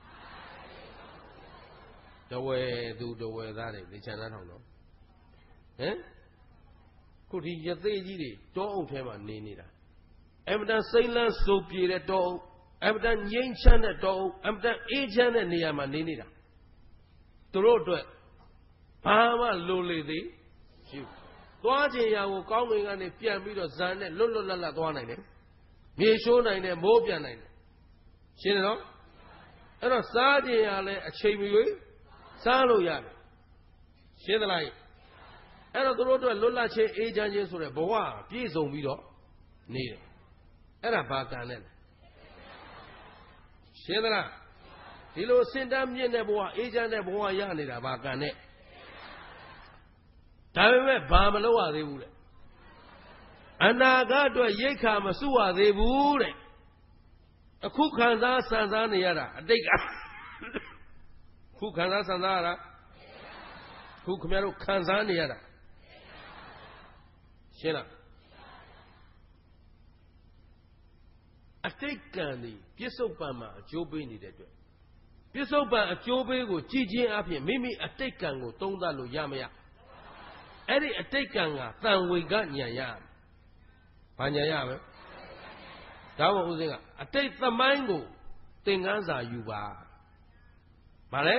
တဝယ်သူတဝယ်သားတွေလေချမ်းသားထောင်တော့ဟမ်ခုဒီရသေးကြီးတွေတောအုပ်ထဲမှာနေနေတာအမတန်စိမ့်လန်းစိုးပြေတဲ့တောအုပ်အမတန်ငြိမ်းချမ်းတဲ့တောအုပ်အမတန်အေးချမ်းတဲ့နေရာမှာနေနေတာသူတို့အတွက်ဘာမှလိုလေသေးရှိဘူးသွားခြင်းရာကိုကောင်းကင်ကနေပြန်ပြီးတော့ဇန်နဲ့လွတ်လွတ်လပ်လပ်သွားနိုင်တယ်မြေရှိုးနိုင်တယ်မိုးပြန်နိုင်တယ်ရှင်းတယ်နော်အဲ့တော့စားခြင်းရာလည်းအချိန်မရွေးစားလို့ရတယ်ရှင်းသလားအဲ့တော့သူတို့အတွက်လွတ်လပ်ခြင်းအေးချမ်းခြင်းဆိုတဲ့ဘဝပြည့်စုံပြီးတော့နေတယ်အဲ့ဒါဘာကံနဲ့လဲရှင်းသလားဒီလိုစင်တမ်းမြင့်တဲ့ဘဝအေးချမ်းတဲ့ဘဝရနေတာဘာကံနဲ့ဒါပေမဲ့ဘာမလုပ်ရသေးဘူးတဲ့အနာဂတ်အတွက်ရိတ်ခါမစုရသေးဘူးတဲ့အခုခံစားဆန်စားနေရတာအတိတ်ကခုခံစားဆန်စားရတာခုခင်ဗျားတို့ခံစားနေရတာရှင်းလားအတိတ်ကံဒီပြစ္ဆုတ်ပံမှာအကျိုးပေးနေတဲ့အတွက်ပြစ္ဆုတ်ပံအကျိုးပေးကိုကြည်ချင်းအပြင်မိမိအတိတ်ကံကိုသုံးသပ်လို့ရမရအဲ့ဒီအတိတ်ကံကတန်ဝေကဉာဏ်ရဘာဉာဏ်ရပဲဒါမှမဟုတ်ဦးစင်းကအတိတ်သမိုင်းကိုသင်ခန်းစာယူပါဗါလဲ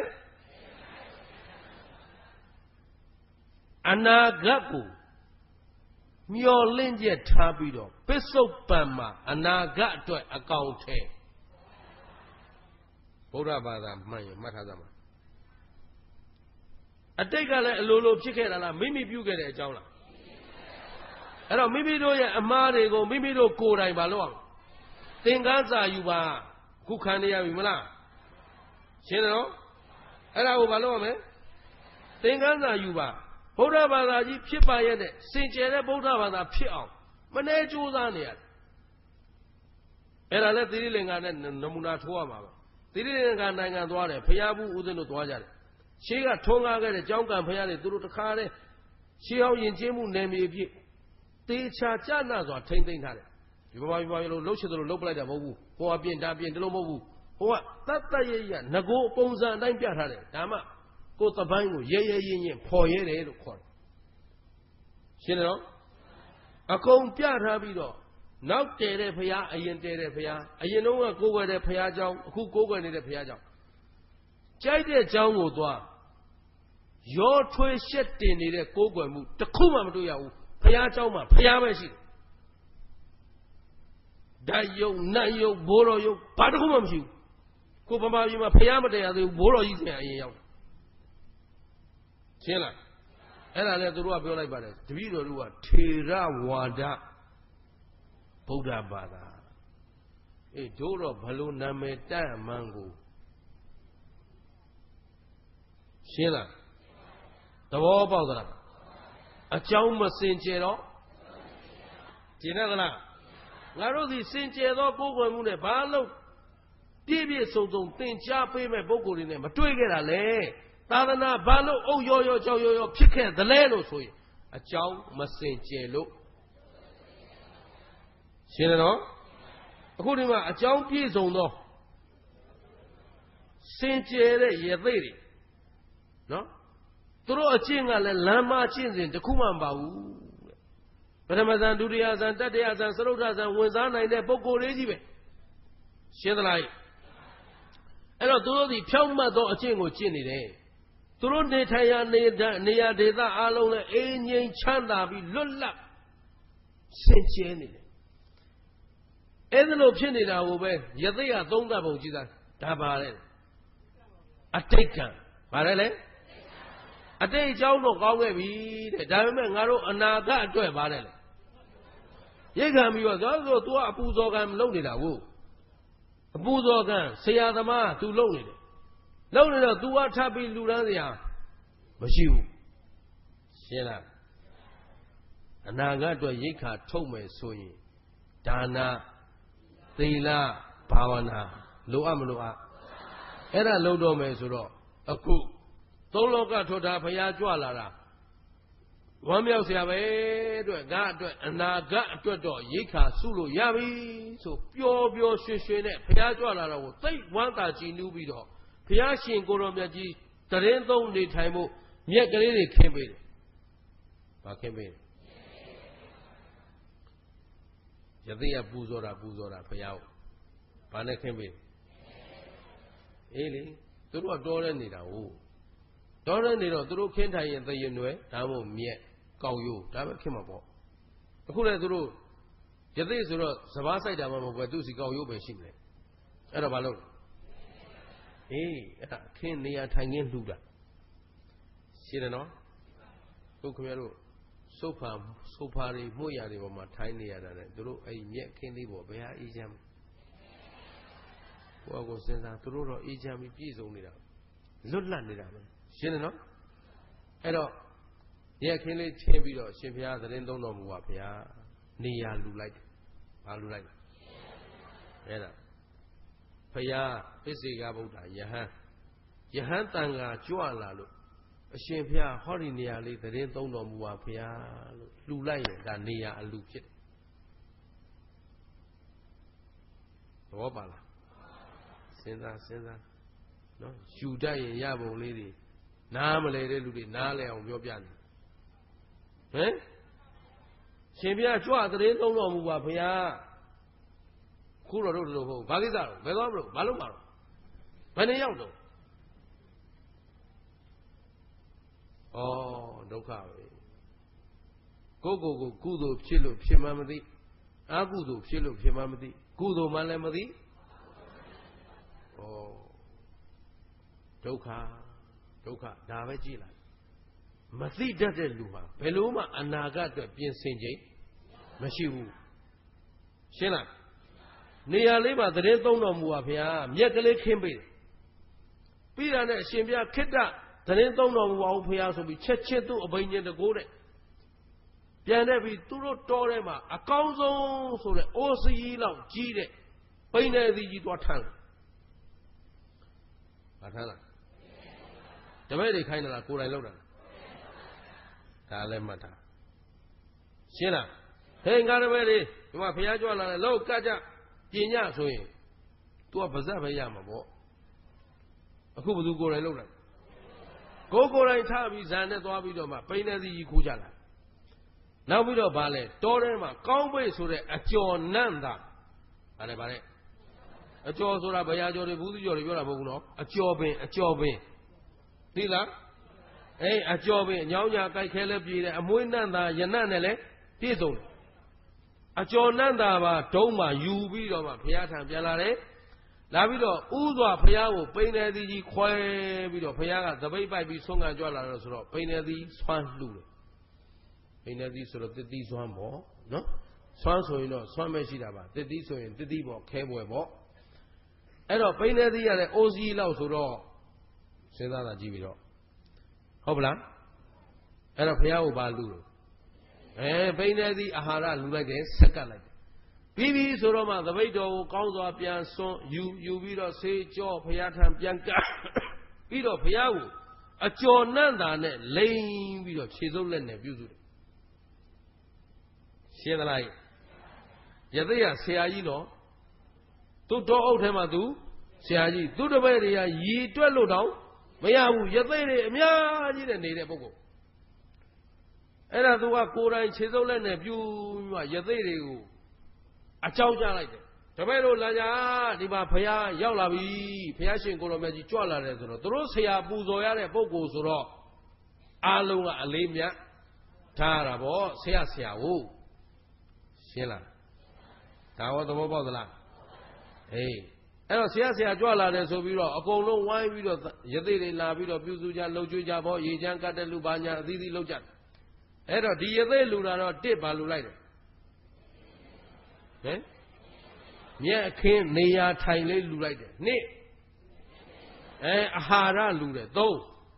အနာဂတ်ကိုမျော်လင့်ချက်ထားပြီးတော့ပစ္စုပန်မှာအနာဂတ်အတွက်အကောင်ထဲဗုဒ္ဓဘာသာမှန်ရင်မှတ်ထားသမှာအတိတ်ကလည်းအလိုလိုဖြစ်ခဲ့တာလားမိမိပြုခဲ့တဲ့အကြောင်းလားအဲ့တော့မိမိတို့ရဲ့အမှားတွေကိုမိမိတို့ကိုယ်တိုင်မလုပ်အောင်သင်္ကန်းစာယူပါခုခံနေရပြီမလားရှင်းတယ်နော်အဲ့ဒါကိုမလုပ်ရမယ်သင်္ကန်းစာယူပါဗုဒ္ဓဘာသာကြီးဖြစ်ပါရဲ့တဲ့စင်ကြယ်တဲ့ဗုဒ္ဓဘာသာဖြစ်အောင်မနှဲကြိုးစားနေရတယ်အဲ့ဒါလည်းသီရိလင်္ကာနဲ့နမူနာထိုးရမှာပဲသီရိလင်္ကာနိုင်ငံသွားတယ်ဖျားဘူးဦးဇင်းတို့သွားကြတယ်ရှေးကထွန်းကားခဲ့တဲ့ကျောင်းကံဖရာတွေသူတို့တခါတည်းရှေးအောင်ယဉ်ကျေးမှုနယ်မြေပြည့်တေချာကြနာစွာထိမ့်သိမ့်ထားတယ်ဒီဘာလို့လှုပ်ချင်တယ်လို့လှုပ်ပလိုက်တာမဟုတ်ဘူးဟိုကပြင်ဒါပြင်တလို့မဟုတ်ဘူးဟိုကတတ်တရရငကိုပုံစံအတိုင်းပြထားတယ်ဒါမှကိုယ်သပိုင်းကိုရဲရဲရင်ရင်ဖော်ရဲတယ်လို့ခေါ်တယ်ရှင်းတယ်နော်အကုန်ပြထားပြီးတော့နောက်တည်တဲ့ဖရာအရင်တည်တဲ့ဖရာအရင်တော့ကိုးကွယ်တဲ့ဖရာเจ้าအခုကိုးကွယ်နေတဲ့ဖရာเจ้าကြိုက်တဲ့เจ้าကိုသွားရောထွေးရှက်တင်နေတဲ့ကိုးကွယ်မှုတစ်ခုမှမတွေ့ရဘူးဖရာเจ้าမှာဖရာပဲရှိတယ်ဓာတ်ယုံနတ်ယုံဘိုးတော်ယုံဘာတစ်ခုမှမရှိဘူးကိုဗမာပြည်မှာဖရာမတရားသေးဘူးဘိုးတော်ကြီးဆရာအရင်ရောက်တယ်ရှင်းလားအဲ့ဒါလည်းသူတို့ကပြောလိုက်ပါတယ်တပည့်တော်တို့ကထေရဝါဒဗုဒ္ဓဘာသာအေးတို့တော့ဘလို့နာမည်တက်အမှန်းကိုရှင်းလားသဘောပေါက်သလားအကြောင်းမစင်ကြယ်တော့ရှင်းတယ်ကလားငါတို့ဒီစင်ကြယ်သောကိုယ်ကွယ်မှုနဲ့ဘာလို့ပြည့်ပြည့်စုံစုံသင်ကြားပေးမဲ့ပုဂ္ဂိုလ်တွေနဲ့မတွေ့ခဲ့တာလဲသာသနာဘာလို့အုပ်ရောကြောက်ရောဖြစ်ခဲ့သလဲလို့ဆိုရင်အကြောင်းမစင်ကြယ်လို့ရှင်းတယ်နော်အခုဒီမှာအကြောင်းပြည့်စုံသောစင်ကြယ်တဲ့ရသေးတွေနော်သူတို့အကျင့်ကလည်းလမ်းမကျင့်စဉ်တစ်ခုမှမပါဘူးပထမဇန်ဒုတိယဇန်တတိယဇန်သရုတ်ထဇန်ဝင်စားနိုင်တဲ့ပုဂ္ဂိုလ်လေးကြီးပဲရှင်းသလားအဲ့တော့သူတို့ဒီဖြောင့်မတ်သောအကျင့်ကိုကျင့်နေတယ်သူတို့နေထိုင်ရာနေရာဒေသအားလုံးလည်းအေးငြိမ်ချမ်းသာပြီးလွတ်လပ်စင်ကြယ်နေတယ်အဲ့ဒါလို့ဖြစ်နေတာကိုပဲယသိကသုံးသပ်ပုံကြည့်တာဒါပါလေအတိတ်ကံပါလေလေအတိတ်အကြောင်းတော့ကောင်းခဲ့ပြီတဲ့ဒါပေမဲ့ငါတို့အနာဂတ်အတွက်ပါလေလေရိတ်ခံပြီးတော့ဆို तू ကအပူဇော်ကံလုပ်နေတာကိုအပူဇော်ကံဆရာသမား तू လုပ်နေတယ်လုပ်နေတော့ तू ကထပ်ပြီးလူတန်းစရာမရှိဘူးရှင်းလားအနာဂတ်အတွက်ရိတ်ခါထုတ်မယ်ဆိုရင်ဒါနသီလဘာဝနာလိုအပ်မလိုအပ်အဲ့ဒါလုပ်တော့မယ်ဆိုတော့အခုသုံးလောကထွတ်တာဘုရားကြွလာတာဝမ်းမြောက်စရာပဲအတွက်ငါအတွက်အနာဂတ်အတွက်တော့ရိတ်ခါစုလို့ရပြီဆိုပျော်ပျော်ရွှင်ရွှင်နဲ့ဘုရားကြွလာတော့ကိုသိဝမ်းသာကြည်နူးပြီးတော့ဘုရားရှင်ကိုတော်မြတ်ကြီးတရင်သုံးနေထိုင်မှုမြက်ကလေးတွေခင်းပေးတယ်။ဘာခင်းပေးလဲ။ယသိကပူဇော်တာဘုရားကိုဘာနဲ့ခင်းပေးလဲ။အေးလေသူတို့ကတော်ရဲနေတာဟုတ်တော်ရဲနေတော့သူတို့ခင်းထိုင်ရင်သရင်ွယ်ဒါမှမဟုတ်မြက်ကောက်ရိုးဒါပဲခင်းမှာပေါ့။အခုလည်းသူတို့ယသိဆိုတော့စပားဆိုင်တာမှမဟုတ်ပဲသူစီကောက်ရိုးပဲရှိမယ်။အဲ့တော့ဘာလို့အေးအဲ့ဒါခင်းနေရထိုင်ခင်းလှူတာရှင်းတယ်နော်ခုခင်ဗျားတို့စုပ်ဖာတွေမှုရတွေပေါ်မှာထိုင်နေရတာနဲ့သူတို့အဲ့ဒီမြက်ခင်းသေးပေါ်ဘယ်ဟာအေးချမ်းကိုယ့်ကိုစဉ်းစားသူတို့တော့အေးချမ်းပြီးပြည့်စုံနေတာလွတ်လပ်နေတာပဲရှင်းတယ်နော်အဲ့တော့မြက်ခင်းလေးချင်းပြီးတော့ရှင်ဘုရားသတင်းသုံးတော်မူပါဗျာနေရလှူလိုက်တယ်ဘာလှူလိုက်အဲ့ဒါဘုရားပစ္စေကဗုဒ္ဓယဟန်တန်ဃာကြွလာလို့အရှင်ဘုရားဟောဒီနေရာလေးသတင်းသုံးတော်မူပါဘုရားလို့လှူလိုက်ရင်ဒါနေရာအလှူဖြစ်တယ်သဘောပါလားစဉ်းစားနော်ယူတတ်ရင်ရပုံလေးတွေနားမလဲတဲ့လူတွေနားလဲအောင်ပြောပြနေဟမ်ရှင်ဘုရားကြွသတင်းသုံးတော်မူပါဘုရားခုတော့တို့လို့ဟုတ်ဘာကိစ္စတော့ဘယ်သွားမလို့ဘာလို့မှာတော့ဘယ်နေရောက်တော့ဩဒုက္ခပဲကိုကုသိုလ်ဖြစ်လို့ဖြစ်မှမသိအကုသိုလ်ဖြစ်လို့ဖြစ်မှမသိကုသိုလ်မှလည်းမသိဩဒုက္ခဒါပဲကြည့်လိုက်မသိတတ်တဲ့လူဟာဘယ်လိုမှအနာဂတ်အတွက်ပြင်ဆင်ခြင်းမရှိဘူးရှင်းလားနေရာလေးမှာသတင်းသုံးတော်မူပါဗျာမြက်ကလေးခင်းပေးတယ်ပြီးတာနဲ့အရှင်ဘုရားခိတ္တသတင်းသုံးတော်မူပါဦးဘုရားဆိုပြီးချက်ချင်းသူ့အဘိညာဉ်တကိုးတဲ့ပြန်တဲ့ပြီးသူတို့တော်ထဲမှာအကောင်းဆုံးဆိုတဲ့အိုးစည်းလောက်ကြီးတဲ့ပိန်းတဲ့သီးကြီးသွားထမ်းလာထမ်းလာတပည့်တွေခိုင်းတယ်လားကိုယ်တိုင်လုပ်တာဒါလည်းမှတ်တာရှင်းလားဟေးငါတပည့်တွေဒီမှာဘုရားကြွလာတယ်လောက်ကကြပညာဆိုရင် तू ကပါဇက်ပဲရမှာပေါ့အခုဘယ်သူကိုယ်တိုင်လုပ်တာကိုယ်တိုင်ထားပြီးဇန်နဲ့သွားပြီးတော့မှပိန်းတဲ့သီးကြီးခိုးကြလာနောက်ပြီးတော့ဗာလဲတောထဲမှာကောင်းပိတ်ဆိုတဲ့အကျော်နန့်တာဗာလဲအကျော်ဆိုတာဘုရားကျော်တွေဘူးသီးကျော်တွေပြောတာမဟုတ်ဘူးနော်အကျော်ပင်သိလားအေးအကျော်ပင်အညောင်းညာကြိုက်ခဲလဲပြေးတယ်အမွှေးနန့်တာရနန့်နဲ့လဲပြည့်စုံတယ်အကျော်နန့်တာပါဒုံးမှာယူပြီးတော့မှဘုရားထံပြန်လာတယ်လာပြီးတော့ဥစွာဘုရားကိုပိန်းတဲ့သီးကြီးခွဲပြီးတော့ဘုရားကသပိတ်ပိုက်ပြီးဆုံးခံကြွလာတော့ဆိုတော့ပိန်းတဲ့သီးဆွမ်းလှူတယ်ပိန်းတဲ့သီးဆိုတော့တစ်သီးဆွမ်းပေါ့နော်ဆွမ်းဆိုရင်တော့ဆွမ်းပဲရှိတာပါတစ်သီးဆိုရင်တစ်သီးပေါ့ခဲပွဲပေါ့အဲ့တော့ပိန်းတဲ့သီးရတဲ့အိုးစီးလောက်ဆိုတော့စဉ်းစားတာကြည့်ပြီးတော့ဟုတ်ပလားအဲ့တော့ဘုရားကိုပါလှူတယ်ပိန်းတဲ့သီးအာဟာရလှူလိုက်တယ်ဆက်ကပ်လိုက်ပြီးပြီဆိုတော့မှသပိတ်တော်ကိုကောင်းစွာပြန်ဆွန်းယူပြီးတော့ဆေးကြောဘုရားထံပြန်ကပ်ပြီးတော့ဘုရားကိုအကျော်နန့်တာနဲ့လိန်ပြီးတော့ခြေစုပ်လက်နဲ့ပြုစုတယ်ရှင်းသလားယသိရဆရာကြီးနော်သူ့တော်အုပ်ထဲမှာသူဆရာကြီးသူ့တပည့်တွေကရီတွက်လို့တောင်မရဘူးယသိတွေအများကြီးနဲ့နေတဲ့ပုဂ္ဂိုလ်အဲ့ဒါသူကကိုယ်တိုင်ခြေစုပ်လက်နဲ့ပြုပြီးမှယသိတွေကိုအကြောင်းကြားလိုက်တယ်တပည့်တို့လာကြဒီမှာဘုရားရောက်လာပြီဘုရားရှင်ကိုတော်မြတ်ကြီးကြွလာတယ်ဆိုတော့သူတို့ဆရာပူဇော်ရတဲ့ပုဂ္ဂိုလ်ဆိုတော့အားလုံးကအလေးမြတ်ထားရတာဗောဆရာကိုရှင်းလားဒါဟောသဘောပေါက်သလားဟေးအဲ့တော့ဆရာကြွလာတယ်ဆိုပြီးတော့အကုန်လုံးဝိုင်းပြီးတော့ယသိတွေလာပြီးတော့ပြုစုကြလှုပ်ကြွေးကြဗောရေချမ်းကတ်တဲ့လူပါညာအသီးသီးလှုပ်ကြအဲ့တော့ဒီယသိလူလာတော့တစ်ပါလူလိုက်တယ်ဟင်မြက်အခင်းနေရာထိုင်လေးလူလိုက်တယ်နှစ်အာဟာရလူတယ်သုံး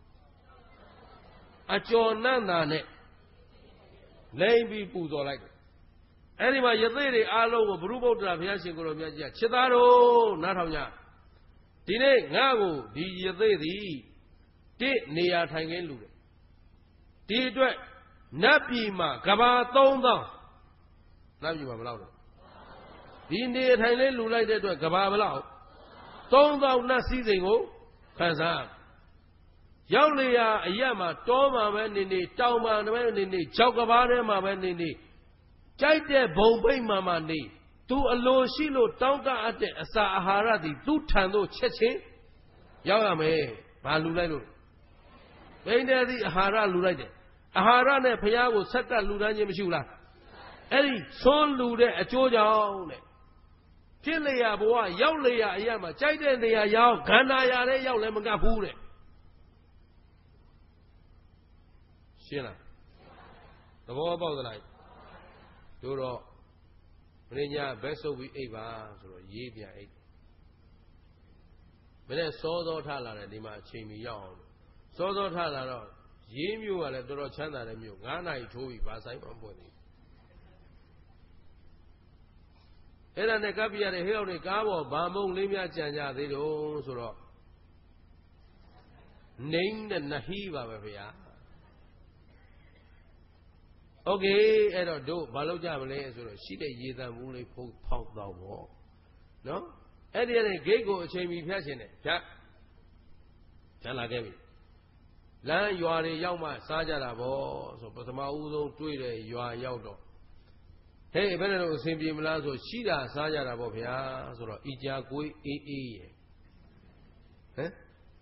အကျော်နန့်တာနဲ့လိမ့်ပြီးပူဇော်လိုက်တယ်အဲ့ဒီမှာယသိတွေအားလုံးကိုဘုရုဗုဒ္ဓဘုရားရှင်ကိုယ်တော်မြတ်ကြီးကချစ်သားတို့နားထောင်ကြဒီနေ့ငါ့ကိုဒီယသိသည်တိနေရာထိုင်ခင်းလူတယ်ဒီအတွက်နတ်ပြည်မှာကဘာ3000နတ်ပြည်မှာဘယ်လောက်လဲဒီနေထိုင်လေးလူလိုက်တဲ့အတွက်ကဘာဘလောက်3000နတ်စည်းစိမ်ကိုခံစားရောက်လေရာအရက်မှာတောမှာပဲနေတောင်မှာပဲနေချောက်ကဘာထဲမှာပဲနေကြိုက်တဲ့ဘုံပိတ်မှာနေသူအလိုရှိလို့တောင်းတအပ်တဲ့အစာအာဟာရသည်သူ့ထံသို့ချက်ချင်းရောက်ရမယ်ဘာလူလိုက်လို့ဘိန်းတဲ့သည်အာဟာရလူလိုက်တယ်အာဟာရနဲ့ဘုရားကိုဆက်ကပ်လူတန်းခြင်းမရှိဘူးလားအဲ့ဒီသွန်းလူတဲ့အကျိုးကြောင့်တဲ့ဖြစ်လေရဘဝရောက်လေရအရာမှာကြိုက်တဲ့နေရာရောက်ခန္ဓာရတဲ့ရောက်လည်းမကပ်ဘူးတဲ့ရှင်းလားသဘောပေါက်သလားတို့တော့မင်းညာဘက်ဆုပ်ပြီးအိပ်ပါဆိုတော့ရေးပြန်အိပ်မင်းနဲ့စောစောထလာတယ်ဒီမှာအချိန်မီရောက်အောင်စောစောထလာတော့ရေးမျိုးကလည်းတော်တော်ချမ်းသာတဲ့မျိုး9 နာရီထိုးပြီးဘာဆိုင်မှမပွင့်သေးအဲ့ဒါနဲ့ကပ်ပြရတဲ့ဟဲ့အောင်တွေကားပေါ်ဗာမုံလေးများကြံကြသေးတော့ဆိုတော့နိမ့်တဲ့နဟီးပါပဲဗျာโอเคအဲ့တော့တို့ဘာလုပ်ကြမလဲဆိုတော့ရှိတဲ့ရေတံမှုလေးဖောက်တော့ပေါ့နော်အဲ့ဒီကနေဂိတ်ကိုအချိန်မီဖြတ်ရှင်တယ်ဖြတ်လာခဲ့ပြီလမ်းရွာတွေရောက်မှစားကြတာပေါ့ဆိုပထမဦးဆုံးတွေ့တဲ့ရွာရောက်တော့ဟေးဘယ်နဲ့တော့အဆင်ပြေမလားဆိုရှိတာစားကြတာပေါ့ဗျာဆိုတော့ဤကြာကိုအေးရယ်ဟမ်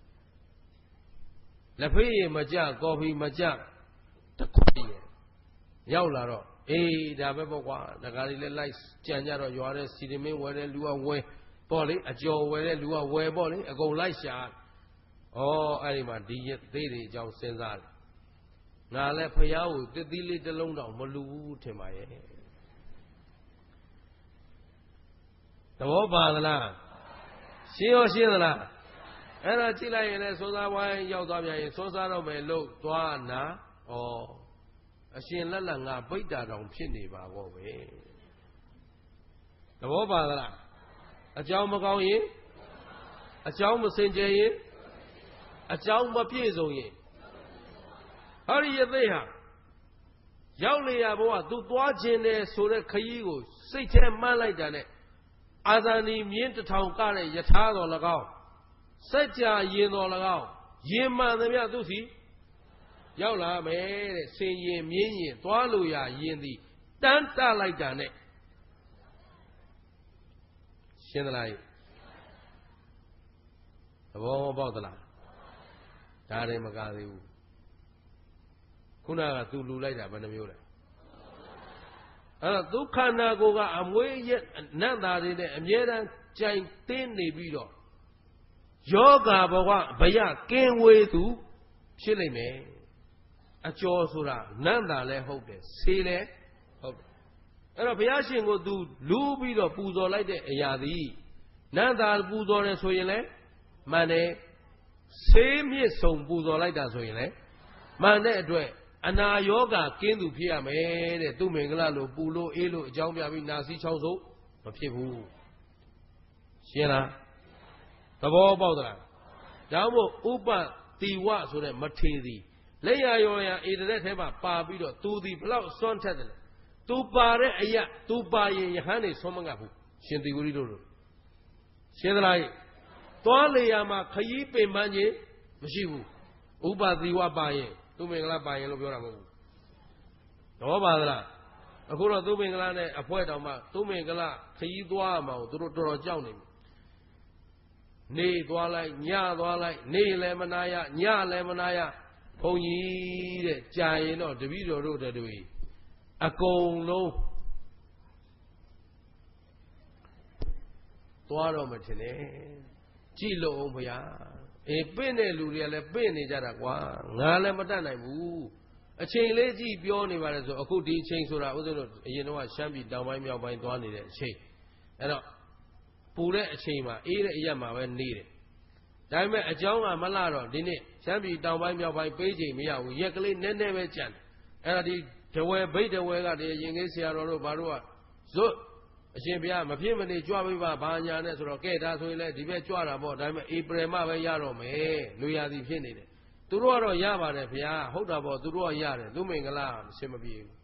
လက်ဖေးရမကြကော်ဖီမကြတခွက်ရယ်ရောက်လာတော့အေးဒါပဲပေါ့ကွာဒကာလေးလည်းလိုက်ကြံကြတော့ရွာတဲ့စီတမင်းဝယ်တဲ့လူကဝယ်ပေါ့လေအကျော်ဝယ်တဲ့လူကဝယ်ပေါ့လေအကုန်လိုက်ရှာဩအဲ့ဒီမှာဒီသေးတွေအကြောင်းစဉ်းစားတယ်ငါလည်းဖျားကိုတစ်သီးလေးတစ်လုံးတောင်မလူဘူးထင်ပါရဲ့သဘောပါသလားရှင်းသလားအဲ့ဒါကြည့်လိုက်ရင်လည်းစောစားဝိုင်းရောက်သွားပြန်ရင်စောစားတော့မယ်လို့သွားနာဩအရှင်လက်လက်ငါပိဋ္ဌာတောင်ဖြစ်နေပါဘောပဲသဘောပါသလားအကြောင်းမကောင်းရင်အကြောင်းမစင်ကြယ်ရင်အကြောင်းမပြည့်စုံရင်ဟောဒီယသိဟာရောက်လေရဘဝသူသွားခြင်းတယ်ဆိုတဲ့ခရီးကိုစိတ်ထဲမှန်းလိုက်တာနဲ့အာဇာနည်မြင်းတစ်ထောင်ကတဲ့ယထာတော်၎င်းစัจ जा ရင်တော်၎င်းရင်မှန်သမျှသူစီရောက်လာမယ်တဲ့ဆင်ရင်မြင်းရင်သွားလို့ရရင်သည်တန်းတလိုက်တာနဲ့ရှင်းသလားသဘောပေါက်သလားဒါရင်မကသေးဘူးခုနကသူလူလိုက်တာဘယ်နှမျိုးလဲအဲ့တော့ဒုက္ခနာကိုကအမွေးရက်နတ်သားတွေနဲ့အမြဲတမ်းကြိုင်တင်းနေပြီးတော့ယောဂဘဝဘယကင်းဝေးသူဖြစ်လိမ့်မယ်အကျော်ဆိုတာနတ်သားလည်းဟုတ်တယ်ဆေးလည်းဟုတ်တယ်အဲ့တော့ဘုရားရှင်ကိုသူလူးပြီးတော့ပူဇော်လိုက်တဲ့အရာသည်နတ်သားပူဇော်တယ်ဆိုရင်လည်းမှန်တယ်ဆေးမြစ်ဆုံပူဇော်လိုက်တာဆိုရင်လည်းမှန်တဲ့အတွက်အနာယောဂကင်းသူဖြစ်ရမယ်တဲ့သူမင်္ဂလာလို့ပူလို့အေးလို့အကြောင်းပြပြီးနာစီချောင်းဆိုမဖြစ်ဘူးရှင်းလားသဘောပေါက်သလားဒါမို့ဥပတိဝဆိုတဲ့မထေသည်လက်ရရောရဧတရက်ထဲမှာပါပြီးတော့သူသည်ဘလောက်စွန့်ထက်တယ်လဲသူပါတဲ့အရာသူပါရင်ယဟန်နေဆွမ်းမငတ်ဘူးရှင်သီဝရိတို့ရှင်းသလားသွားလေရမှာခရီးပင်ပန်းခြင်းမရှိဘူးဥပတိဝပါရင်သူမင်္ဂလာပါရင်လို့ပြောတာမဟုတ်ဘူးတော့ပါသလားအခုတော့သူမင်္ဂလာနဲ့အဖွဲတောင်မှသူမင်္ဂလာခရီးသွားမှာကိုသူတို့တော်တော်ကြောက်နေပြီနေသွားလိုက်ညသွားလိုက်နေလည်းမနာရညလည်းမနာရဘုန်းကြီးတဲ့ကြာရင်တော့တပည့်တော်တို့တွေအကုန်လုံးသွားတော့မထင်နဲ့ကြည့်လို့အောင်ဘုရားအေးပင့်တဲ့လူတွေကလည်းပင့်နေကြတာကွာငါလည်းမတတ်နိုင်ဘူးအချိန်လေးကြည့်ပြောနေပါလေဆိုအခုဒီအချိန်ဆိုတာဥစ္စာတို့အရင်တော့ရှမ်းပြည်တောင်ပိုင်းမြောက်ပိုင်းသွားနေတဲ့အချိန်အဲ့တော့ပူတဲ့အချိန်မှာအေးတဲ့အရက်မှာပဲနေတယ်ဒါပေမဲ့အเจ้าကမလာတော့ဒီနေ့ရှမ်းပြည်တောင်ပိုင်းမြောက်ပိုင်းပေးချိန်မရဘူးရက်ကလေးနည်းနည်းပဲကြံတယ်အဲ့ဒါဒီတဝဲဘိတ်တဝဲကဒီရင်ကြီးဆရာတော်တို့ဘာတို့ကဇွတ်အရှင်ဘုရားမဖြစ်မနေကြွပေးပါဘာညာနဲ့ဆိုတော့ကဲဒါဆိုရင်လည်းဒီဘက်ကြွတာပေါ့ဒါပေမဲ့ဧပြီမှပဲရတော့မယ်လူရသည်ဖြစ်နေတယ်သူတို့ကတော့ရပါတယ်ဘုရားဟုတ်တာပေါ့သူတို့ကရတယ်သူမင်္ဂလာအရှင်းမပြေဘူး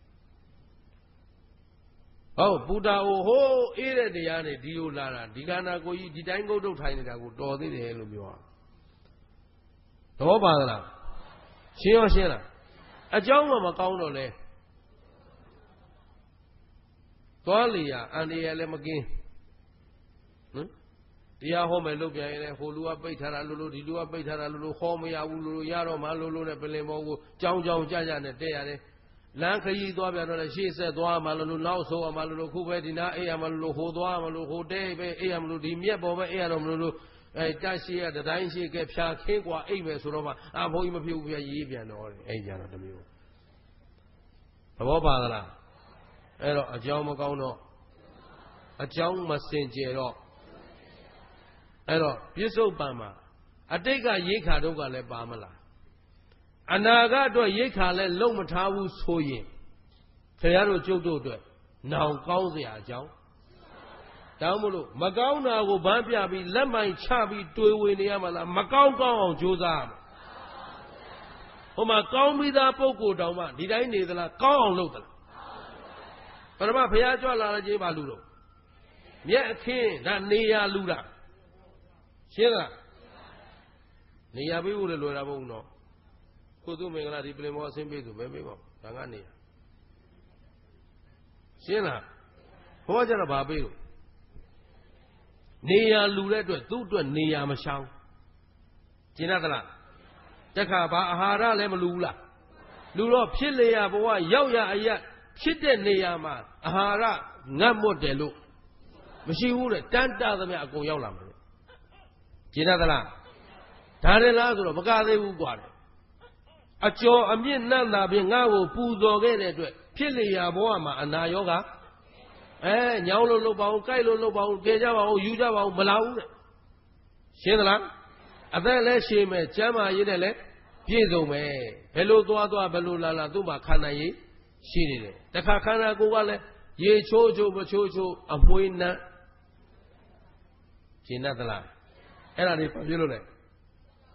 ဟုတ်ဘုဒ္ဓဟိုအေးတဲ့တရားနဲ့ဒီလိုလာတာဒီကနာကိုကြီးဒီတိုင်းကုတ်တုတ်ထိုင်နေတာကိုတော်သေးတယ်လို့ပြောတာသဘောပါသလားရှင်းရောရှင်းလားအเจ้าမှမကောင်းတော့လဲသွားလေရအန်ဒီရလည်းမကင်းတရားဟောမယ်လုပ်ပြန်ရင်လည်းဟိုလူကပိတ်ထားတာလို့ဒီလူကပိတ်ထားတာလို့ဟောမရဘူးလို့ရတော့မှလို့နဲ့ပလင်ပေါ်ကိုကြောင်းကြကြနဲ့တက်ရတယ်လမ်းခရီးသွားပြန်တော့လည်းရှေ့ဆက်သွားမှလို့နောက်ဆိုမှလို့ခုပဲဒီနာအေးရမှလို့ဟိုသွားမှလို့ဟိုတဲပဲအေးရမှလို့ဒီမြက်ပေါ်ပဲအေးရတော့မလို့တက်ရှိရတတိုင်းရှိကဖြာခင်းกว่าအိမ်မယ်ဆိုတော့မှဘုန်းကြီးမဖြစ်ဘူးပြရေးပြန်တော့အဲ့ကြတော့တမျိုးသဘောပါသလားအဲ့တော့အကြောင်းမကောင်းတော့အကြောင်းမစင်ကြယ်တော့အဲ့တော့ပြစ္ဆုတ်ပံမှာအတိတ်ကရိတ်ခါဒုက္ခလည်းပါမလားအနာဂတ်အတွက်ရိတ်ခါလည်းလုံမထားဘူးဆိုရင်ခရတို့ကျုပ်တို့အတွက်နောင်ကောင်းစရာအကြောင်းတောင်းမလို့မကောင်းတာကိုဗန်းပြပြီးလက်မိုင်ချပြီးတွေးဝေနေရမှာလားမကောင်းကောင်းအောင်ကြိုးစားရမယ်ဟိုမှာကောင်းပြီးသားပုဂ္ဂိုလ်တောင်မှဒီတိုင်းနေသလားကောင်းအောင်လုပ်သလားပရမဘုရားကြွလာတဲ့ကြီးပါလူတော့မြက်အခင်းဒါနေရလူတာရှင်းလားနေရပေးဖို့လည်းလွယ်တာမဟုတ်ဘူးနော်ကိုသူမင်္ဂလာဒီပလင်မောအဆင်းပေးသူပဲပေးပါဒါကနေရှင်းလားဘုရားကျတော့ဘာပေးလို့နေရလူတဲ့အတွက်သူ့အတွက်နေရမရှောင်ရှင်းသလားတခါဘာအာဟာရလည်းမလူဘူးလားလူတော့ဖြစ်လေရဘဝရောက်ရအရဖြစ်တဲ့နေရာမှာအာဟာရငတ်မွတ်တယ်လို့မရှိဘူးတဲ့တန်းတသမျှအကုန်ရောက်လာမှာကျင်သလားဒါလည်းလားဆိုတော့မကသေးဘူးกว่าတယ်အကျော်အမြင့်နတ်သာဖြင့်ငါ့ကိုပူဇော်ခဲ့တဲ့အတွက်ဖြစ်လေရာဘဝမှာအနာရောဂါညောင်းလို့လုပ်ပါဦးကြိုက်လို့လုပ်ပါဦးကဲကြပါဦးယူကြပါဦးမလာဘူးတဲ့ရှင်းသလားအသက်လည်းရှည်မယ်ကျမ်းမာရေးနဲ့လည်းပြည့်စုံမယ်ဘယ်လိုသွားဘယ်လိုလာသူ့မှာခန္ဓာရည်ရှိနေတယ်တခါခန္ဓာကိုယ်ကလည်းရေချိုးချိုးမချိုးချိုးအမွှေးနံရှင်းသလားအဲ့ဒါတွေဘာဖြစ်လို့လဲ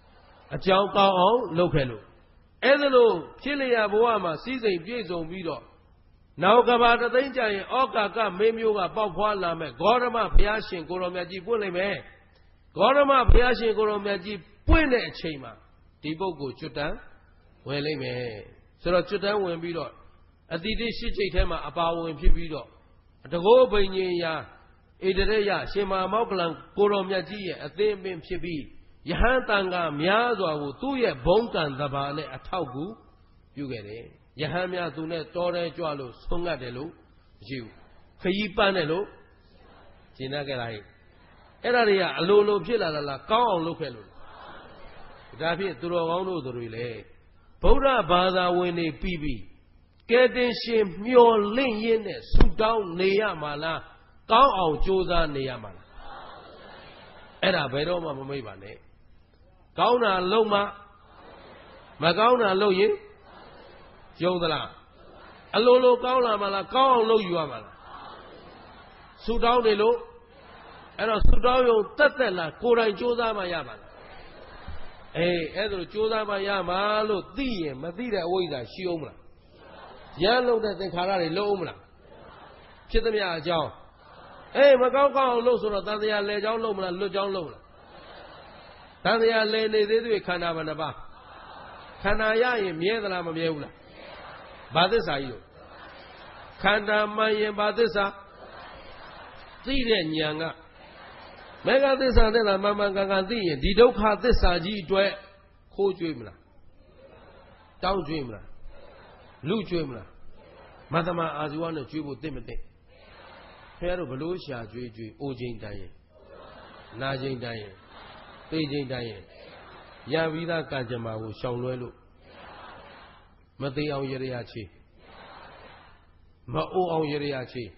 အကြောင်းကောင်းအောင်လုပ်ခဲ့လို့အဲ့ဒါလို့ဖြစ်လျာဘဝမှာစည်းစိမ်ပြည့်စုံပြီးတော့နောက်ကဘာတသိန်းကြရင်ဩကာကမင်းမျိုးကပေါက်ဖွာလာမဲ့ဂေါရမဘုရားရှင်ကိုရောမြတ်ကြီးပွင့်လိုက်မယ်ဂေါရမဘုရားရှင်ကိုရောမြတ်ကြီးပွင့်တဲ့အချိန်မှာဒီပုဂ္ဂိုလ်ကျွတ်တန်းဝင်လိုက်မယ်ဆိုတော့ကျွတ်တန်းဝင်ပြီးတော့အတိတိရှစ်ချိတ်ထဲမှာအပါဝင်ဖြစ်ပြီးတော့တကောဘိညာယာဣတရေယရှင်မမောက္ကလံကိုရောမြတ်ကြီးရဲ့အသင်းပင်ဖြစ်ပြီးယဟန်တန်ကများစွာကိုသူ့ရဲ့ဘုံကံတဘာနဲ့အထောက်ကူပြုခဲ့တယ်ယဟန်များသူနဲ့တော်တယ်ကြွလို့ဆုံးငတ်တယ်လို့မရှိဘူးခရီးပန်းတယ်လို့ရှင်းတတ်ကြလားအဲ့ဒါတွေကအလိုလိုဖြစ်လာလားကောင်းအောင်လုပ်ခဲ့လို့ဒါဖြင့်သူတော်ကောင်းတို့တွေလေဗုဒ္ဓဘာသာဝင်တွေပြီးကဲတင်ရှင်မျောလင့်ရင်းနဲ့ဆူတောင်းနေရမှာလားကောင်းအောင်ကြိုးစားနေရမှာလားအဲ့ဒါဘယ်တော့မှမမိတ်ပါနဲ့ကောင်းတာလုပ်မှမကောင်းတာလုပ်ရင်ယုံသလားအလိုလိုကောင်းလာမှလားကောင်းအောင်လုပ်ယူရမှာလားဆူတောင်းနေလို့အဲ့တော့ဆူတောင်းရုံတက်လားကိုယ်တိုင်ကြိုးစားမှရပါလားအဲ့ဒါလိုကြိုးစားမှရမှာလို့သိရင်မသိတဲ့အဝိဇ္ဇာရှိအောင်မလားရမ်းလုံးတဲ့သင်္ခါရတွေလုံးအောင်မလားဖြစ်သမျှအကြောင်းမကောင်းကောင်းအောင်လုပ်ဆိုတော့တန်တရားလဲကြောင်းလုံးမလားလွတ်ကြောင်းလုံးမလားတန်တရားလဲနေသေးသေးခန္ဓာဘယ်နှပါးခန္ဓာရရင်မြဲသလားမမြဲဘူးလားဘာသစ္စာကြီးလို့ခန္ဓာမှန်ရင်ဘာသစ္စာသိတဲ့ဉာဏ်ကမေဃသစ္စာနဲ့လားမှန်မှန်ကန်ကန်သိရင်ဒီဒုက္ခသစ္စာကြီးအတွက်ခိုးကြွေးမလားတောင်းကြွေးမလားလူကြွေးမလားမသမအာဇီဝနဲ့ကြွေးဖို့သိမသိခင်ဗျားတို့ဘလို့ရှာကြွေးအိုချိန်တိုင်းရင်နာချိန်တိုင်းရင်သိချိန်တိုင်းရင်ရပြီးသားကံကြမ္မာကိုရှောင်လွဲလို့မသိအောင်ရရချေမအိုအောင်ရရချေ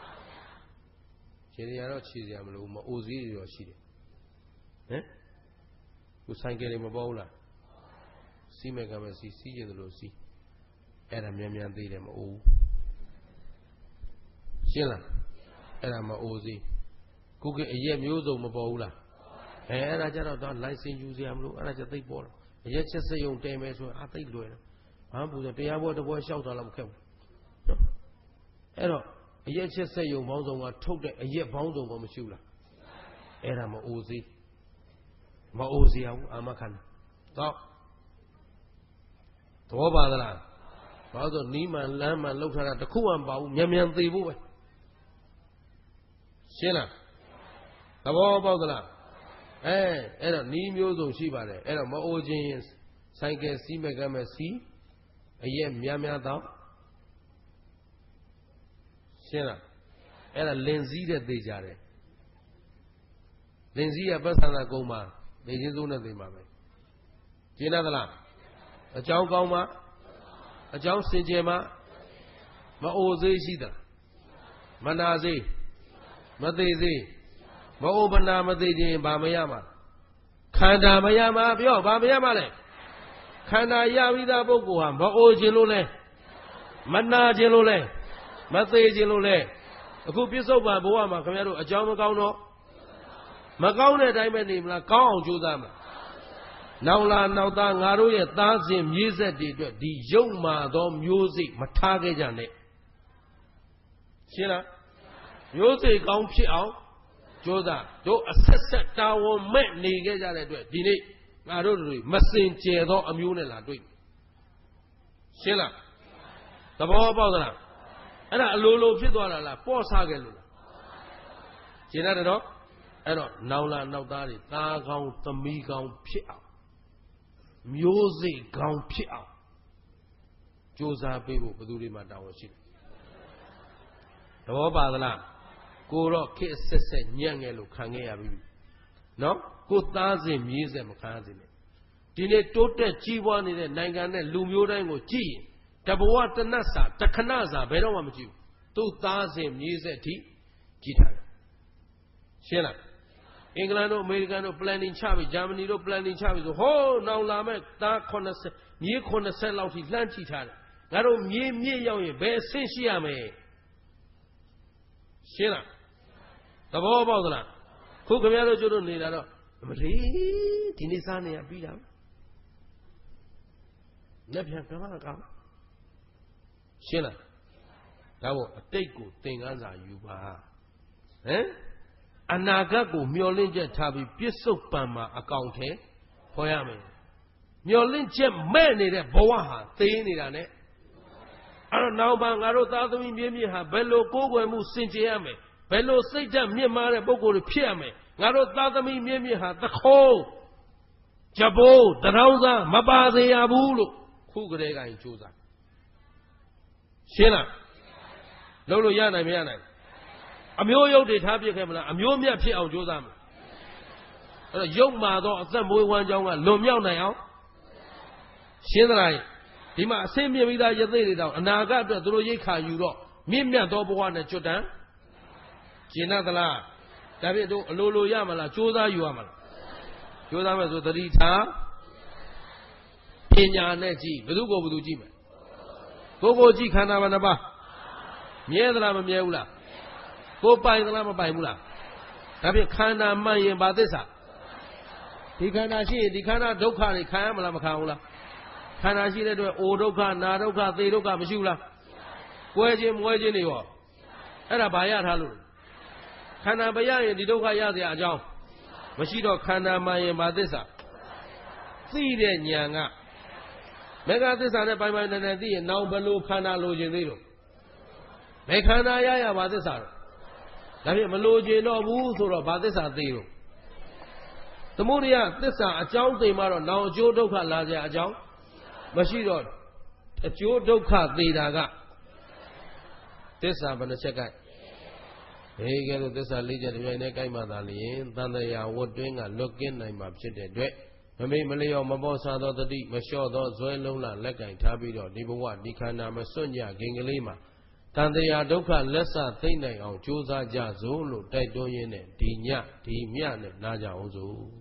ခြေရတော့ခြေစရာမလိုမအိုစည်းတွေတော့ရှိတယ်ခုဆိုင်ကယ်တွေမပေါ်ဘူးလားစီးမဲ့ကမဲ့စီးကျင်တယ်လို့စီးအဲ့ဒါမြန်မြန်သေးတယ်မအိုးရှင်းလားအဲ့ဒါမအိုစည်းခုကအရက်မျိုးစုံမပေါ်ဘူးလားအဲ့ဒါကြတော့လိုင်စင်ယူစရာမလိုအဲ့ဒါကြသိပ်ပေါ်တော့အရက်ချက်စက်ယုံတဲမယ်ဆိုရင်သိပ်လွယ်တယ်ဘာမှပူတယ်တရားဘောတပွဲလျှောက်တာလည်းမခက်ဘူးအဲ့တော့အရက်ချက်စက်ယုံပေါင်းစုံကထုတ်တဲ့အရက်ပေါင်းစုံကမရှိဘူးလားအဲ့ဒါမအိုစည်းမအိုစရာဘူးအာမခန္ဓာတော့သဘောပါသလားဘာလို့နီးမှန်လမ်းမှန်လောက်ထားတာတခုမှမပါဘူးမြန်မြန်သေဖို့ပဲရှင်းလားသဘောပေါက်သလားအဲ့တော့နီးမျိုးစုံရှိပါတယ်အဲ့တော့မအိုခြင်းရင်ဆိုင်ကယ်စီးမဲ့ကမဲ့စီးအရက်များများတော့ရှင်းလားအဲ့ဒါလင်စည်းတဲ့သေကြတယ်လင်စည်းကပတ်သန္တာကုံမှာနေချင်းစိုးနဲ့သေမှာပဲရှင်းလားသလားအကြောင်းကောင်းမှအကြောင်းစင်ကြယ်မှမအိုသေးရှိသလားမနာသေးမသေးသေးမအိုမနာမသေးခြင်းဘာမရမှာခန္ဓာမရမှာပြောဘာမရမှာလဲခန္ဓာရပြီးသားပုဂ္ဂိုလ်ဟာမအိုခြင်းလို့လဲမနာခြင်းလို့လဲမသေးခြင်းလို့လဲအခုပြစ္ဆုတ်ပံဘဝမှာခင်ဗျားတို့အကြောင်းမကောင်းတော့မကောင်းတဲ့အတိုင်းပဲနေမလားကောင်းအောင်ကြိုးစားမလားနောက်လာနောက်သားငါတို့ရဲ့သားစဉ်မြေးဆက်တွေအတွက်ဒီရုပ်မာသောမျိုးစိတ်မထားခဲ့ကြနဲ့ရှင်းလားမျိုးစိတ်ကောင်းဖြစ်အောင်ကြိုးစားတို့အဆက်ဆက်တာဝန်မဲ့နေခဲ့ကြတဲ့အတွက်ဒီနေ့ငါတို့တွေမစင်ကြယ်သောအမျိုးနဲ့လာတွေ့ရှင်းလားသဘောပေါက်သလားအဲ့ဒါအလိုလိုဖြစ်သွားတာလားပေါ့ဆခဲ့လို့လားရှင်းတယ်တော့အဲ့တော့နောင်လာနောက်သားတွေသားကောင်းသမီးကောင်းဖြစ်အောင်မျိုးစိတ်ကောင်းဖြစ်အောင်ကြိုးစားပေးဖို့ဘယ်သူတွေမှတာဝန်ရှိတယ်သဘောပါသလားကိုတော့ခေတ်ဆက်ဆက်ညံ့ငယ်လို့ခံခဲ့ရပြီနော်ကိုသားစဉ်မြေးဆက်မခံရစေနဲ့ဒီနေ့တိုးတက်ကြီးပွားနေတဲ့နိုင်ငံနဲ့လူမျိုးတိုင်းကိုကြည့်ရင်တဘဝတနတ်စာတခဏစာဘယ်တော့မှမကြည့်ဘူးသူ့သားစဉ်မြေးဆက်ထိကြည့်ထားတယ်ရှင်းလားအင်္ဂလန်တို့အမေရိကန်တို့ planning ချပြီဂျာမနီတို့ planning ချပြီဆိုဟိုးနောင်လာမဲ့သား80မြေး80လောက်ထိလှမ်းကြည့်ထားတယ်ငါတို့မြေးမြင့်ရောက်ရင်ဘယ်အဆင့်ရှိရမလဲရှင်းလားသဘောပေါက်သလားခုခင်ဗျားတို့ကျတို့နေတာတော့မလေးဒီနေ့စားနေရပြီးတာလက်ပြန်ကမ္ဘာကောင်းရှင်းလားဒါပေါ့အတိတ်ကိုသင်ခန်းစာယူပါဟမ်အနာဂတ်ကိုမျှော်လင့်ချက်ထားပြီးပြစ္ဆုတ်ပံမှာအကောင်ထဲဖော်ရမယ်မျှော်လင့်ချက်မဲ့နေတဲ့ဘဝဟာသေနေတာ ਨੇ အဲ့တော့နောက်ပိုင်းငါတို့သားသမီးမြေးမြစ်ဟာဘယ်လိုကိုးကွယ်မှုစင်ကြယ်ရမယ်ဘယ်လိုစိတ်ဓာတ်မြင့်မားတဲ့ပုဂ္ဂိုလ်တွေဖြစ်ရမယ်ငါတို့သားသမီးမြေးမြစ်ဟာသခိုးကြဘိုးတရောင်းစားမပါစေရဘူးလို့ခုကလေးကရင်ကြိုးစားရှင်းလားလုံးလို့ရနိုင်မရနိုင်အမျိုးရုပ်တွေထားပြခဲ့မလားအမျိုးမြတ်ဖြစ်အောင်ကြိုးစားမယ်အဲ့တော့ရုပ်မာသောအသက်မွေးဝမ်းကြောင်းကလွန်မြောက်နိုင်အောင်ရှင်းသလားဒီမှာအဆင့်မြင့်ပြီးသားယသိတွေတောင်အနာဂတ်အတွက်သူတို့ရိတ်ခါယူတော့မြင့်မြတ်သောဘဝနဲ့ကျွတ်တန်းကျင်သလားဒါဖြင့်တို့အလိုလိုရမလားကြိုးစားယူရမလားကြိုးစားမယ်ဆိုသတိထားပညာနဲ့ကြည့်ဘယ်သူကိုဘယ်သူကြည့်မယ်ကိုကြည့်ခန္ဓာဘာနှပါမြဲသလားမမြဲဘူးလားကိုပိုင်သလားမပိုင်ဘူးလားဒါဖြင့်ခန္ဓာမှန်ရင်ဘာသစ္စာဒီခန္ဓာရှိရင်ဒီခန္ဓာဒုက္ခတွေခံရမလားမခံဘူးလားခန္ဓာရှိတဲ့အတွက်အိုဒုက္ခနာဒုက္ခသေဒုက္ခမရှိဘူးလားကွဲခြင်းမွဲခြင်းတွေရောအဲ့ဒါဘာရထားလို့ခန္ဓာမရရင်ဒီဒုက္ခရเสียအကြောင်းမရှိတော့ခန္ဓာမှန်ရင်ဘာသစ္စာသိတဲ့ဉာဏ်ကမေဃသစ္စာနဲ့ပိုင်ပိုင်နဲ့သိရင်နောက်ဘယ်လိုခန္ဓာလိုချင်သေးလို့ဘယ်ခန္ဓာရဘာသစ္စာတော့ဒါဖြင့်မလိုချင်တော့ဘူးဆိုတော့ဘာသစ္စာသိလို့သမုဒယသစ္စာအကြောင်းသိမှတော့နောင်အကျိုးဒုက္ခလာကြအကြောင်းမရှိတော့အကျိုးဒုက္ခသိတာကသစ္စာဘယ်နှချက်ကဲဒီကဲလို့သစ္စာ၄ချက်တစ်ပြိုင်တည်းကိုက်မှသာလျင်သံဃာဝတ်တွင်းကလွတ်ကင်းနိုင်မှာဖြစ်တဲ့အတွက်မမေ့မလျော့မပေါ်ဆာသောတတိမလျှော့သောဇွဲလုံးလာလက်ကင်ထားပြီးတော့ဒီဘဝဒီခန္ဓာမစွန့်ကြခင်ကလေးမှာတန်တရားဒုက္ခလက်ဆသိမ့်နိုင်အောင်ကြိုးစားကြစို့လို့တိုက်တွန်းရင်းနဲ့ဒီညဒီမြနဲ့နားကြအောင်စို့